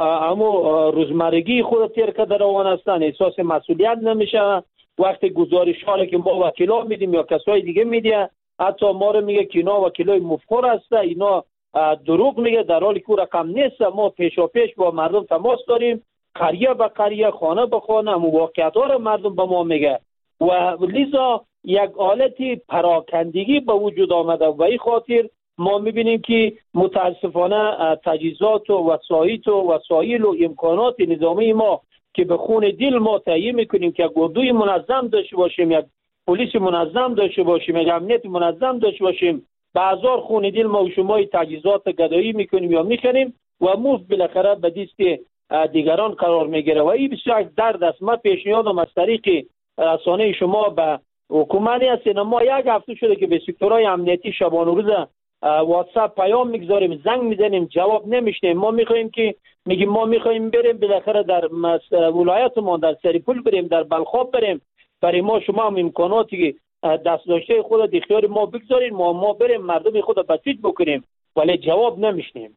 I: روزمرگی خود تیر کرده روان هستن، احساس مسئولیت نمیشه. وقتی گزارش حالی که ما وکیلا میدیم یا کسای دیگه میده، حتی ما رو میگه که اینا وکیلای مفخور هسته، اینا دروغ میگه، در حالی که رقم نیست. ما پیشا پیش با مردم تماس داریم، قریه به قریه، خانه به خانه، واقعیت ها رو مردم به ما میگه و لذا یک حالتی پراکندگی به وجود آمده و این خاطر ما میبینیم که متاسفانه تجهیزات و وسایل و امکانات نظامی ما که به خون دل ما تهیه میکنیم که یک اردوی منظم داشته باشیم، یک پلیس منظم داشته باشیم، یک امنیت منظم داشته باشیم، به هزار خون دل ما و شما تجهیزات گدایی میکنیم یا میخریم و مفت بالاخره به دست دیگران قرار میگیره و این بسیار درد است. من پیشنهادم از طریق رسانه شما به حکومت هستین، ما یک هفته شده که به سکتورهای امنیتی شبانه روز واتساپ پیام میگذاریم، زنگ میزنیم، جواب نمیشنیم. ما میخوایم که ما میخوایم بریم بالاخره در ولایتمون در سرپل بریم، در بلخاب بریم، برای ما شما هم امکاناتی دست داشته خود اختیار ما بگذارین، ما بریم مردم خود بسیج بکنیم، ولی جواب نمیشنیم.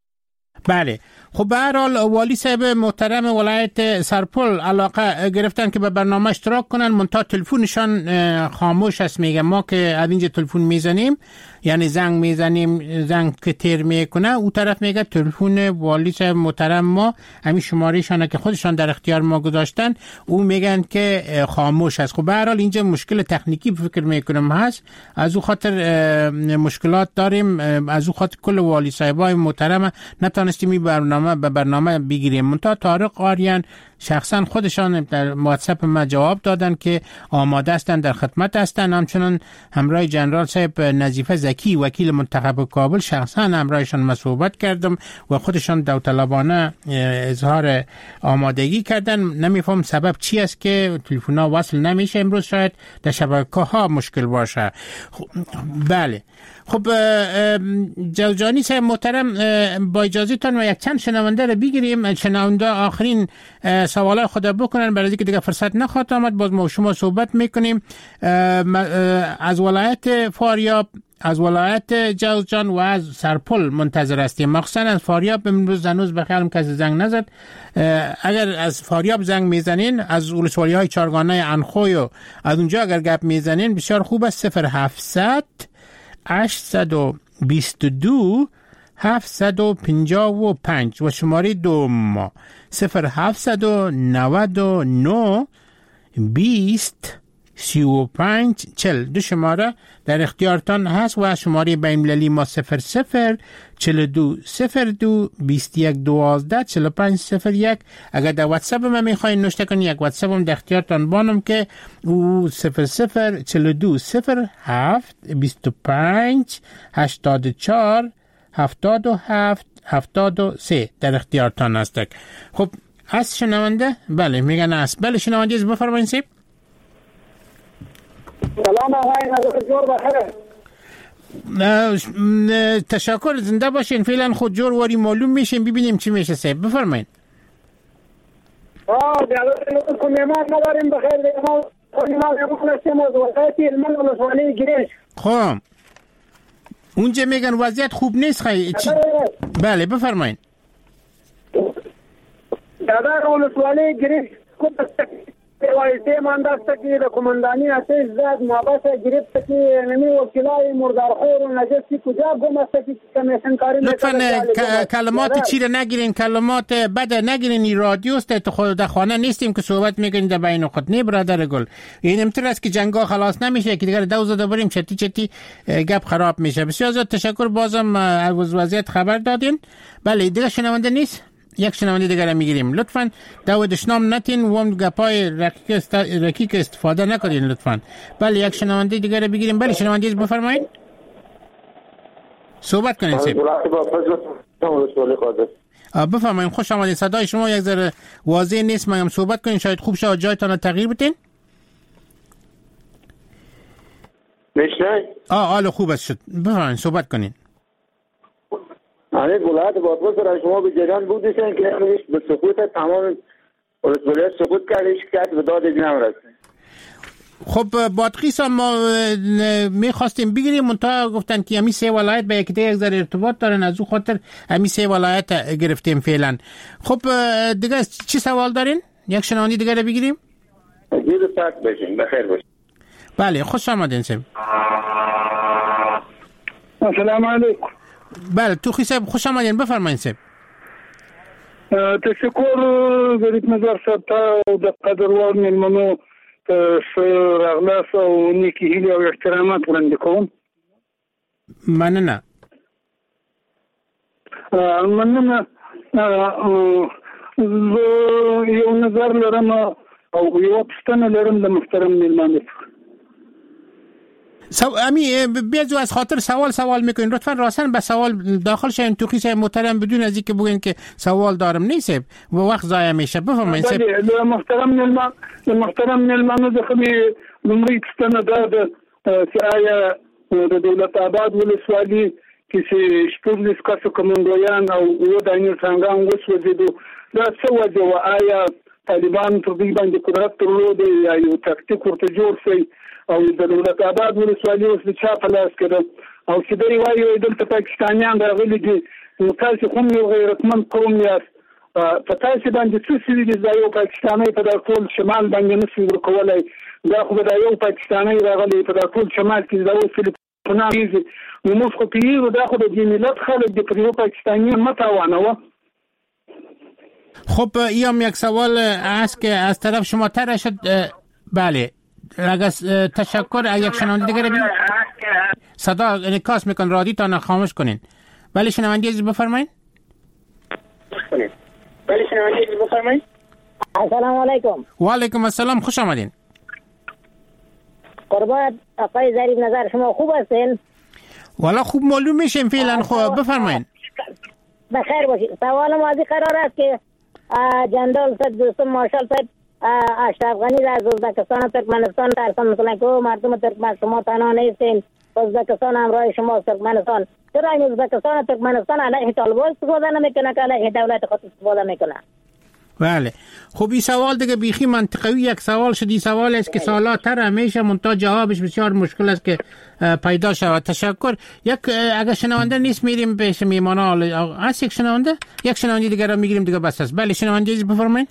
E: بله خب به هر حال والی صاحب محترم ولایت سرپل علاقه گرفتن که به برنامه اشتراک کنن، منتها تلفنشان خاموش است. میگه ما که از اینجا تلفن میزنیم، یعنی زنگ میزنیم، زنگ که تیر میکنه، او طرف میگه تلفن والی صاحب محترم ما همین شمارهشان که خودشان در اختیار ما گذاشتن، او میگن که خاموش است. خب به هر حال اینجا مشکل تکنیکی فکر میکنم هست، از او خاطر مشکلات داریم، از او خاطر کل والی صاحبای محترم نتونستیم این برنامه بگیریم. منتها طارق آریان شخصا خودشان در واتساپ ما جواب دادن که آماده هستن، در خدمت هستن. همچنان همراه جنرال صاحب نظیفه زکی وکیل منتخب کابل شخصا همراهشان ما صحبت کردم و خودشان داوطلبانه اظهار آمادگی کردن. نمیفهم سبب چی است که تلفن‌ها وصل نمیشه امروز، شاید در شبکه‌ها مشکل باشه. بله خب جوجانی صاحب محترم با اجازهتان و یک چند شنونده رو بگیریم، شنونده آخرین سوالای خود بکنن، برای اینکه دیگه فرصت نخواهد آمد. باز ما شما صحبت میکنیم. از ولایت فاریاب، از ولایت جوزجان و از سرپل منتظر هستیم. مخصوصا از فاریاب امروز هنوز به خیالم کسی زنگ نزد. اگر از فاریاب زنگ میزنین، از ولسوالی های چارگانه انخوی و از اونجا اگر گپ میزنین بسیار خوب است. 0700 822 755 و شماره دوم 0799 20 35 40 دو شماره در اختیارتان هست و شماره بین‌المللی ما 00 42 02 21 12 45 01. اگر در واتساپ ما میخواین نوشته کنین، یک واتساپ هم در اختیارتان بانم که او 00 42 07 25 84 77 73 در اختیارتان است. خب از شنونده؟ بله میگن است. بله شنونده از بفرمایید سیب.
H: سلام آقای نظر جور بخیر.
E: تشکر، زنده باشین. فعلا خود جور واری معلوم میشین، ببینیم چی میشه سیب. بفرمایید.
H: جلال کنیمان نداریم بخیر دیگه. کنیمان نشتیم از وقتی علمان ولسوالی گریش.
E: خب اونجا میگن وضعیت خوب نیست خیلی. بله بفرمایید.
H: در ولسوالی گریش وایسته من دست که د کماندانی اساس زاد محبت گرفت که نمی وکیلای مردارخور و نجسی کجا گم است که کمیشن کاری
E: لطفاً کلمات چی را نگیرین، کلمات بد نگیرین. این رادیو است، تو خود در خانه نیستیم که صحبت میکنیم در بین خود. نه برادر گل، این امتر است که جنگا خلاص نمیشه که دیگر دو زده بریم چتی گپ خراب میشه. بسیار زیاد تشکر، بازم از وضعیت خبر دادین. بله دیگه شنونده نیست، یک شنونده دیگر رو میگیریم. لطفاً دشنام نتین و هم گپای رکیک استفاده نکنین لطفاً. بله یک شنونده دیگر رو بگیریم. بله شنونده بفرمایید، صحبت کنین سیب. بفرمایید. خوش آمدید. صدای شما یک ذره واضح نیست، من هم صحبت کنین شاید خوب شد جایتان رو تغییر بدین.
F: میشنید؟
E: حالا خوب است شد. بفرمایید صحبت کنین.
F: ولایت بادغیس را شما به جریان بودیشن که به سقوط تمام ولایت سقوط کرده، شکایت به داد نمیرسه.
E: خب بادغیس هم ما میخواستیم بگیریم، منتها گفتن که همی 3 ولایت به یک ذره ارتباط دارن، از او خاطر همی 3 ولایت گرفتیم فعلا. خب دیگه چی سوال دارین؟ یک شنوندی دیگه رو بگیریم.
F: جود ساعت بشین، بخیر باشین.
E: بله خوش آمدین سب.
G: السلام علیکم.
E: بله توخی صاحب خوش آمدین، بفرمایید صاحب.
G: تشکر غریب نظر صاحب ته او د قدروان مېلمنو راغلاس او نیکی هیلې او احترامات وړاندې کوم.
E: مننه.
G: یو نظر لرم او یو پوښتنه لرم د محترم مېلمانه.
E: بیازو از خاطر سوال میکنین، لطفا راسن به سوال داخل شین. توخی صاحب محترم بدون از اینکه بگین که سوال دارم نیست و وقت ضایع میشه. بفرمایید صاحب.
G: محترم مېلمانه د خپل لومړی پوښتنه ده چې آیا د دولت آباد ولسوالي کې شپږ کسو کمانډویان او یو دانې څنګه وسوځېدو، دا څه وجه و؟ آیا طالبان پر دوی باندې قدرت درلود یا یو تاکتیک ورته جوړ شي او د دولت آباد ولسوالي اوس د چا په لاس کې ده؟ او چې دوی وایي دلته پاکستانیان راغلي دي، نو تاسو کوم یو غیرتمند قوم یاست، په تاسو باندې څه شوي دي؟ دا یو پاکستانی په دا ټول شمال باندې نشي ورکولی، دا خو دا یو پاکستانی راغلی په دا ټول شمال کې دا اوس فلپینان کېږي، نو موږ خو پوهېږو دا خو د دې ملت خلک دي، پر یو پاکستانی مه تاوانوه.
E: خب این هم یک سوال است که از طرف شما طرح شد. بله تشکر. یک شنونده دیگه ببینید. صدا انعکاس میکن، رادیوتان خاموش کنین. بله شنونده عزیز بفرمایید.
J: السلام علیکم.
E: و علیکم السلام، خوش آمدین.
J: قربان آقای ظریف نظر شما خوب هستین؟
E: والا خوب معلوم میشیم فعلا. خوب بفرمایید.
J: بخیر باشید. سوال مازی قرار است که جنرال صد دوستم مارشال صد اشرف غنی از ازبکستان و ترکمنستان ترسان مثلا که مردم ترکمن شما تنها نیستین، ازبکستان همراه شما ترکمنستان، چرا این ازبکستان و ترکمنستان علیه طالبان استفاده نمیکنه که علیه دولت خود استفاده میکنه؟
E: بله خب این سوال دیگه بیخی منطقی یک سوال شد. این سوال است که سالاتر همیشه منتها جوابش بسیار مشکل است که پیدا شود. تشکر. اگر شنونده نیست میریم پیش میمانا. هست یک شنونده دیگه را میگیریم دیگه بس است. بله شنونده ایزی بفرمایید.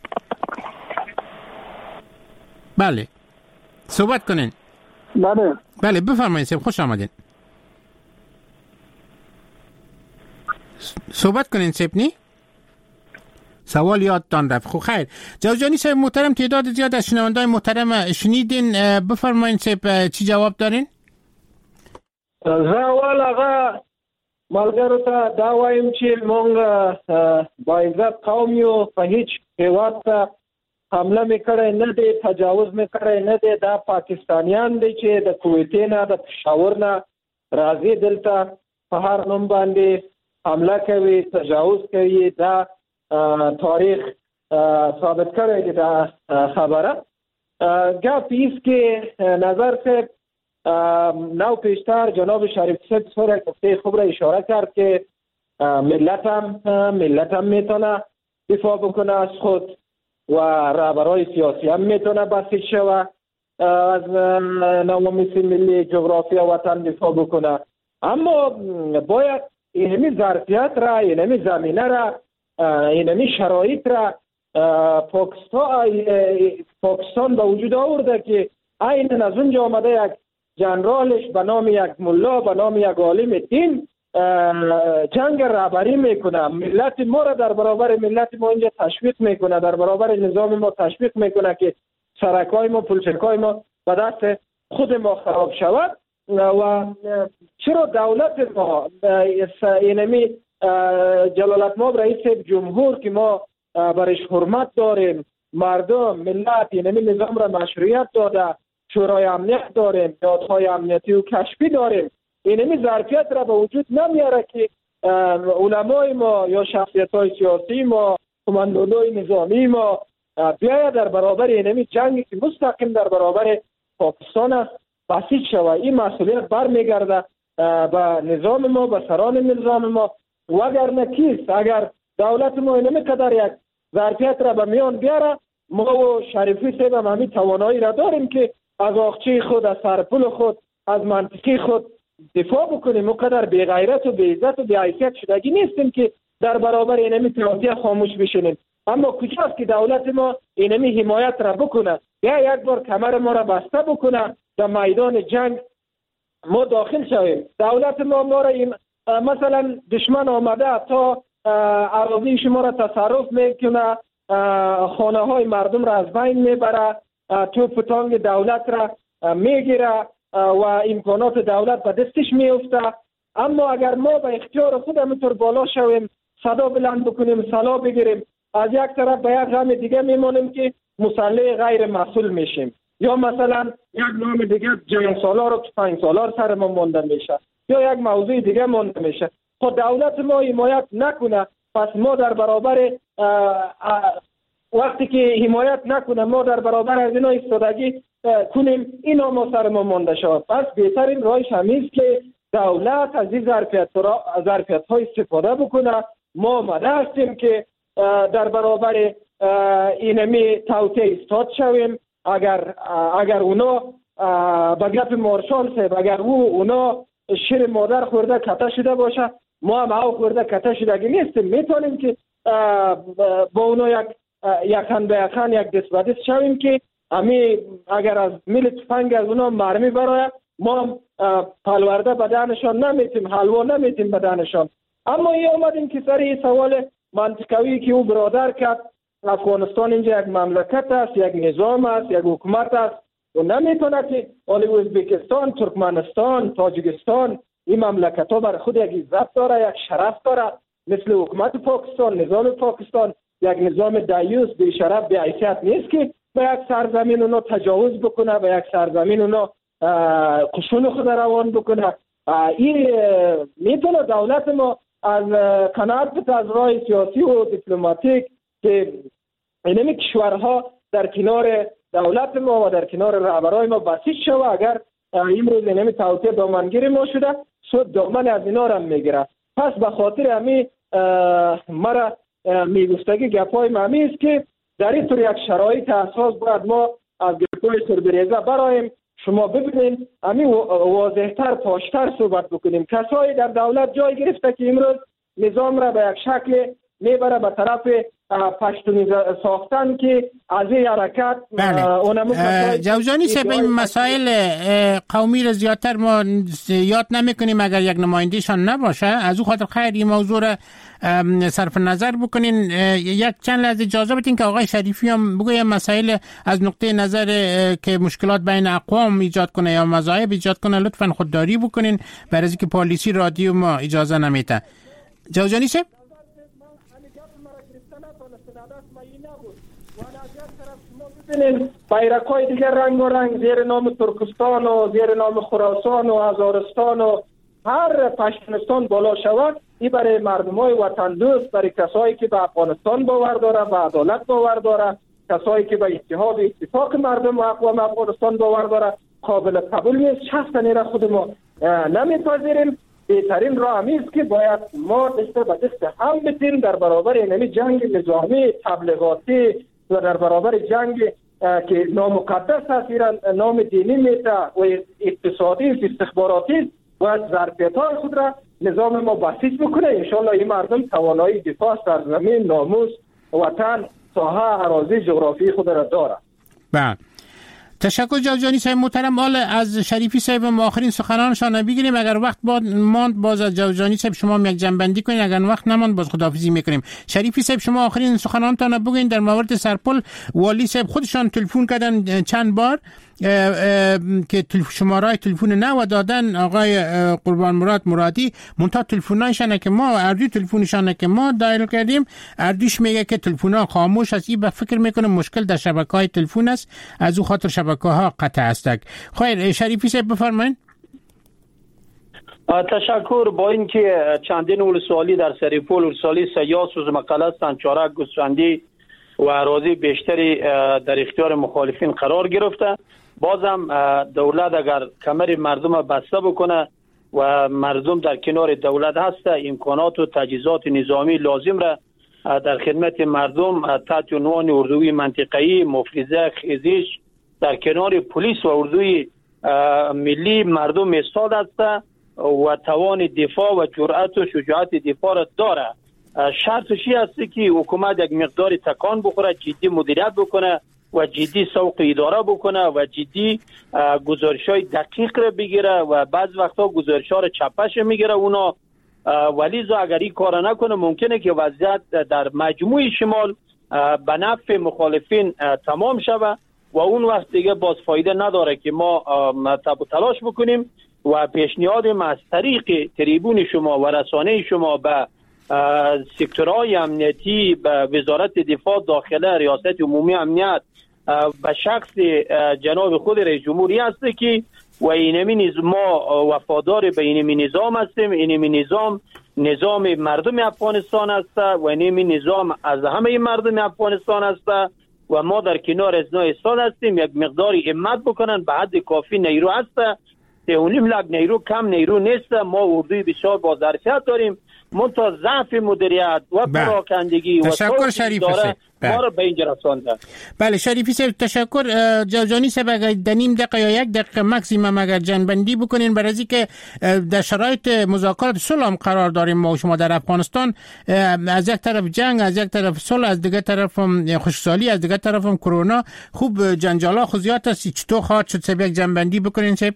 E: بله صحبت کنین. بله بفرمایید سب خوش آمدین. صحبت کنین سبنی. سوال یادتان رفت. خب خیر جوجانی صاحب محترم، تعداد زیاد از شنونده‌های محترم شنیدین، بفرمایید صاحب چی جواب دارین؟
I: زوال آقا ملګرو ته دا وایم چې مونږ با عزت قوم یو، په هیڅ هیواد ته حمله میکړی نه دی، تجاوز میکړی نه دی. دا پاکستانیان دی چې د کویتې نه د پېښور نه راځي دلته په هر نوم باندې حمله کوي، تجاوز کوي. دا تاریخ ثابت کړی دی دا خبره. گپ ایست که نظر صاحب نو پیشتر جناب شریف صاحب سر گفته خوب را اشاره کرد که ملت هم میتونه دفاع بکنه از خود و رهبرای سیاسی هم میتونه بسیج شوه از ناموس ملی جغرافیا وطن دفاع بکنه، اما باید اینمی ظرفیت را، اینمی زمینه را، اینمی شرایط را پاکستان به وجود آورده که این از اونجا آمده یک جنرالش به نام یک ملا، به نام یک عالم دین جنگ رهبری میکنه، ملت ما را در برابر ملت ما اینجا تشویق میکنه، در برابر نظام ما تشویق میکنه که سرکای ما، پولچکای ما به دست خود ما خراب شود. و چرا دولت ما اینمی جلالتمآب رئیس جمهور که ما برش حرمت داریم، مردم ملت اینمی نظام را مشروعیت داده، شورای امنیت داریم، نهادهای امنیتی و کشفی داریم، اینمی ظرفیت را به وجود نمیاره که علمای ما یا شخصیت‌های سیاسی ما، کماندوهای نظامی ما بیاید در برابر اینمی جنگی که مستقیم در برابر پاکستان است بسیج شود. این مسئولیت برمیگرده به نظام ما، به سران نظام ما. و اگر نکیست، اگر دولت ما اینمی قدر یک ظرفیت را به میان بیاره، ما و شریفی صاحب هم همین توانایی را داریم که از آقچه خود، از سرپل خود، از منطقی خود دفاع بکنیم. ما قدر بی غیرت و بی عزت و بی حیثیت شدگی نیستیم که در برابر اینمی توطئه خاموش بشینیم. اما کجاست که دولت ما اینمی حمایت را بکنه یا یک بار کمر ما را بسته بکنه در میدان جنگ ما داخل شویم. دولت ما را مثلا دشمن آمده تا اراضی شما را تصرف میکنه، خانه های مردم را از بین میبره، توپ و تانگ دولت را میگیره و امکانات دولت به دستش میفته. اما اگر ما به اختیار خود همینطور بالا شویم، صدا بلند بکنیم، سلا بگیریم، از یک طرف به یک غم دیگه میمانیم که مسلح غیر مسئول میشیم، یا مثلا یک نام دیگه جنگ سالار و 5 سالار سر ما مانده میشه، یا یک موضوع دیگه مانده میشه. خود دولت ما حمایت نکنه، پس ما در برابر وقتی که حمایت نکنه ما در برابر از اینا ایستادگی کنیم، اینا ما سر ما مانده شود. پس بهترین راهش همیست که دولت از این ظرفیت ها استفاده بکنه. ما آمده هستیم که در برابر اینمی توطئه ایستاد شویم. اگر اونا به گپ مارشال صاحب، اگر اونا شیر مادر خورده کته شده باشه، ما هم او خورده کته شدگی نیستیم. میتونیم که با اونا یکن به یکن، یک دست به دست شویم که اگر از میل تفنگ از اونا مرمی برای ما پلورده بدنشان نمیتیم، حلوا نمیتیم بدنشان. اما این آمدیم که سر این سوال منطقوی که او برادر کرد، افغانستان اینجا یک مملکت است، یک نظام است، یک حکومت است و نمیتونه که ازبکستان، ترکمنستان، تاجیکستان این مملکت ها برای خود یک عزت داره، یک شرف داره، مثل حکومت پاکستان، نظام پاکستان یک نظام دیوس بی شرف بی حیثیت نیست که به یک سرزمین اونا تجاوز بکنه، به یک سرزمین اونا قشون خود روان بکنه. این میتونه دولت ما از قناعت از راه سیاسی و دیپلماتیک که اینمی کشورها در کنار دولت ما و در کنار رهبرای ما بسیج شود. اگر امروز اینمی توطئه دامنگیر ما شده، سود دامن از اینا را میگیره. پس به خاطر همین مرا میگفتگی گپای ممی است که در این طور یک شرایط اساس باید ما از گپای سربریزه برایم. شما ببینید همین واضحتر پاشتر صحبت بکنیم. کسایی در دولت جای گرفته که امروز نظام را به یک شکل میبره به طرف پشتونی ساختن که از این حرکت
E: جوزانی صاحب این مسائل قومی را زیادتر ما یاد نمیکنیم اگر یک نمایندهشان نباشه. از او خاطر خیر این موضوع را صرف نظر بکنین. یک چند لحظه اجازه بدین که آقای شریفی هم بگویم مسائل از نقطه نظر که مشکلات بین اقوام ایجاد کنه یا مذاهب ایجاد کنه لطفا خودداری بکنین، برای اینکه پالیسی رادیو ما اجازه نمیده. جوزانی صاحب
I: بایرق‌های دیگر رنگ و رنگ زیر نام ترکستان و زیر نام خراسان و هزارستان و هر پشتونستان بالا شود، این برای مردمای وطن دوست، برای کسایی که به افغانستان باور داره، به عدالت باور داره، کسایی که به اتحاد و اتفاق مردم و اقوام افغانستان باور داره، قابل قبول نیست. شخصا را خود ما نمیپذیریم. بهترین راه همیست که باید ما دست به دست هم بتیم در برابر اینمی جنگ نظامی تبلیغاتی و در برابر جنگ که نامقدس است، نام دینی میته و اقتصادی و استخباراتی باید ظرفیت‌های خود را نظام ما بسیج بکنه. انشاءالله این مردم توانایی دفاع از سرزمین، ناموس، وطن، ساحه، اراضی جغرافی خود را داره.
E: بله، تشکر جوزانی صاحب محترم. حالا از شریفی صاحب ما آخرین سخنانشان بگیریم. اگر وقت ماند باز از جوزانی صاحب شما یک جنبندی کنین، اگر وقت نماند باز خداحافظی میکنیم. شریفی صاحب شما آخرین سخنانتان بگین. در مورد سرپل والی صاحب خودشان تلفن کردن چند بار که شماره تلفن نو دادن آقای قربان مراد مرادی، منتها تلفنایشان که ما اردو تلفنشان که ما دایل کردیم اردوش میگه که تلفن‌ها خاموش است. این به فکر میکنه مشکل در شبکه‌های تلفن است، از او خاطر شبکه‌ها قطع است. خیر شریفی صاحب بفرمایید.
I: تشکر. با اینکه چندین ولسوالی در سرپل ولسوالی سیاس و مقلستان، چارک، گوسفندی و اراضی بیشتری در اختیار مخالفین قرار گرفته، بازم دولت اگر کمر مردم بسته بکنه و مردم در کنار دولت هست، امکانات و تجهیزات نظامی لازم را در خدمت مردم تحت عنوان اردوی منطقه‌ای، مفرزه، خیزش در کنار پلیس و اردوی ملی مردم ایستاد است و توان دفاع و جرأت و شجاعت دفاع را داره. شرطش است که حکومت یک مقدار تکان بخوره، جدی مدیریت بکنه و جدی سوق اداره بکنه و جدی گزارش‌های دقیق را بگیره و بعض وقتا گزارش‌ها را چپش میگیره اونا، ولی اگر این کار نکنه ممکنه که وضعیت در مجموع شمال به نفع مخالفین تمام شود و اون وقت دیگه باز فایده نداره که ما تلاش بکنیم و پیشنهادم از طریق تریبون شما و رسانه شما به سکتورهای امنیتی، به وزارت دفاع داخله، ریاست عمومی امنیت، به شخص جناب خود رئیس جمهوری است که و اینمی ما وفادار به اینمی نظام هستیم. اینمی نظام مردم افغانستان است و اینمی نظام از همه مردم افغانستان است و ما در کنار از ایستاد هستیم. یک مقداری همت بکنن، به حد کافی نیرو هست، 3.5 لک نیرو کم نیرو نیست. ما اردوی بسیار با ظرفیت داریم، منتها ضعف مدیریت و پراکندگی و
E: تشکر شریف
I: ما رو به اینجا رسانده.
E: بله شریفی صاحب تشکر. جوجانی صاحب اگر در نیم دقیقه یا 1 دقیقه مکسیمم اگر جنبندی بکنین برای از که در شرایط مذاکرات صلح هم قرار داریم ما و شما در افغانستان، از یک طرف جنگ، از یک طرف صلح، از دیگه طرف خوشحالی، از دیگه طرف کرونا، خوب جنجالا خصوصیات است. چطور خواهد شد صاحب یک جنبندی بکنین صاحب؟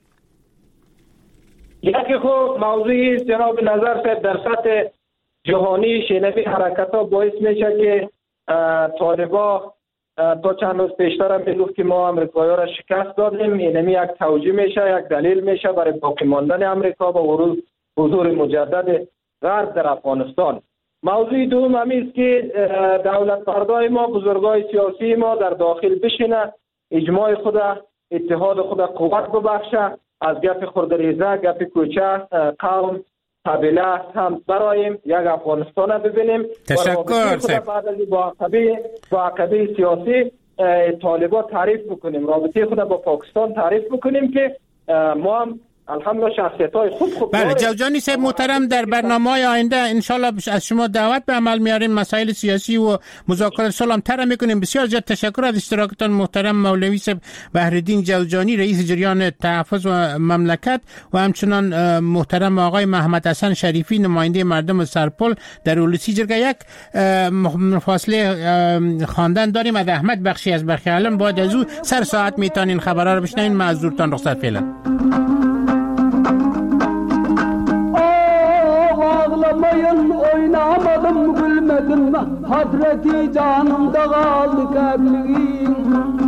I: یکی خوب موضوعی جناب نظر صاحب در سطح جهانی شنوی حرکت ها باعث میشه که طالبا تا چند روز پیشتر هم میگفت که ما امریکایی ها را شکست دادیم. اینمی یک توجیه میشه، یک دلیل میشه برای باقی ماندن امریکا و حضور مجدد غرب در افغانستان. موضوع دوم همی است که دولت مردای ما، بزرگای سیاسی ما در داخل بشینه، اجماع خود، اتحاد خود قوت ببخشه، از گپ خردریزه، گپ کوچه، قوم، قبیله هم برایم یک افغانستان رو ببینیم.
E: تشکر
I: سید. بعد از با عقبه سیاسی طالبان تعریف بکنیم، رابطه خود با پاکستان تعریف بکنیم که ما هم الحمدلله شخصیت‌های خوب
E: بله جوجانی صاحب محترم، در برنامه‌های آینده انشالله از شما دعوت به عمل میاریم، مسائل سیاسی و مذاکرات صلح هم طرح میکنیم. بسیار زیاد تشکر از اشتراکتان محترم مولوی صاحب بحرالدین جوجانی، رئیس جریان تحفظ و مملکت، و همچنان محترم آقای محمد حسن شریفی، نماینده مردم سرپل در اولسی جرگه. یک فاصله خواندن داریم از احمد بخشی از برخی علم، بعد از او سر ساعت میتونین خبرها رو بشنوین. معذورتان رخصت فعلا.
K: Ağlamayın oynamadım gülmedim hasreti canımda kaldı kabliğim.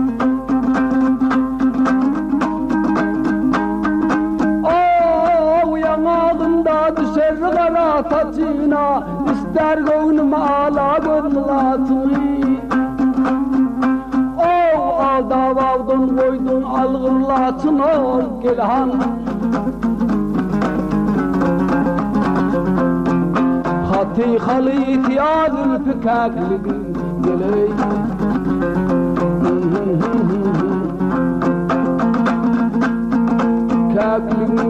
K: Yanağımda düşer kara saçına, ister gönlüm ağla gönlatını. Alda valdın koydun algırlatını gelhan. خطي خليت يا ذو الفكاك لقلي كاك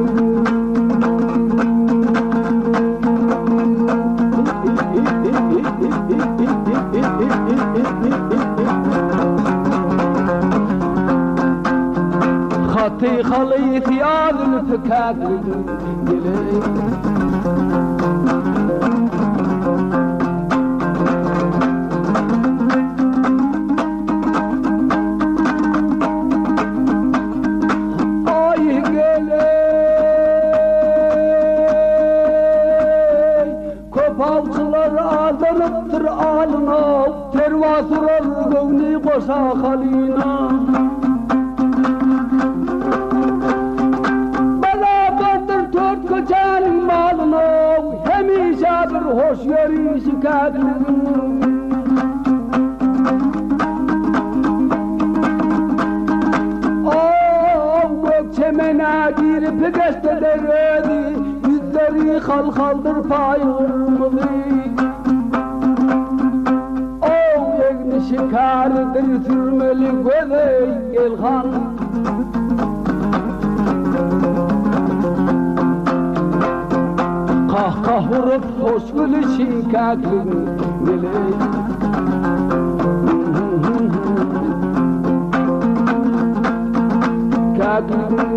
K: خطي خليت يا ذو الفكاك لقلي Tervasurar gövni koşa halina Beraberdir dört köçenin malına Hemişe bir hoş yeri şikayetli Gökçemene girip geçte deredi Yüzleri halkaldır payırmılı Şikârdır sürmeli gözey gelhan vurup hoşgülü şikaklı melek kaklı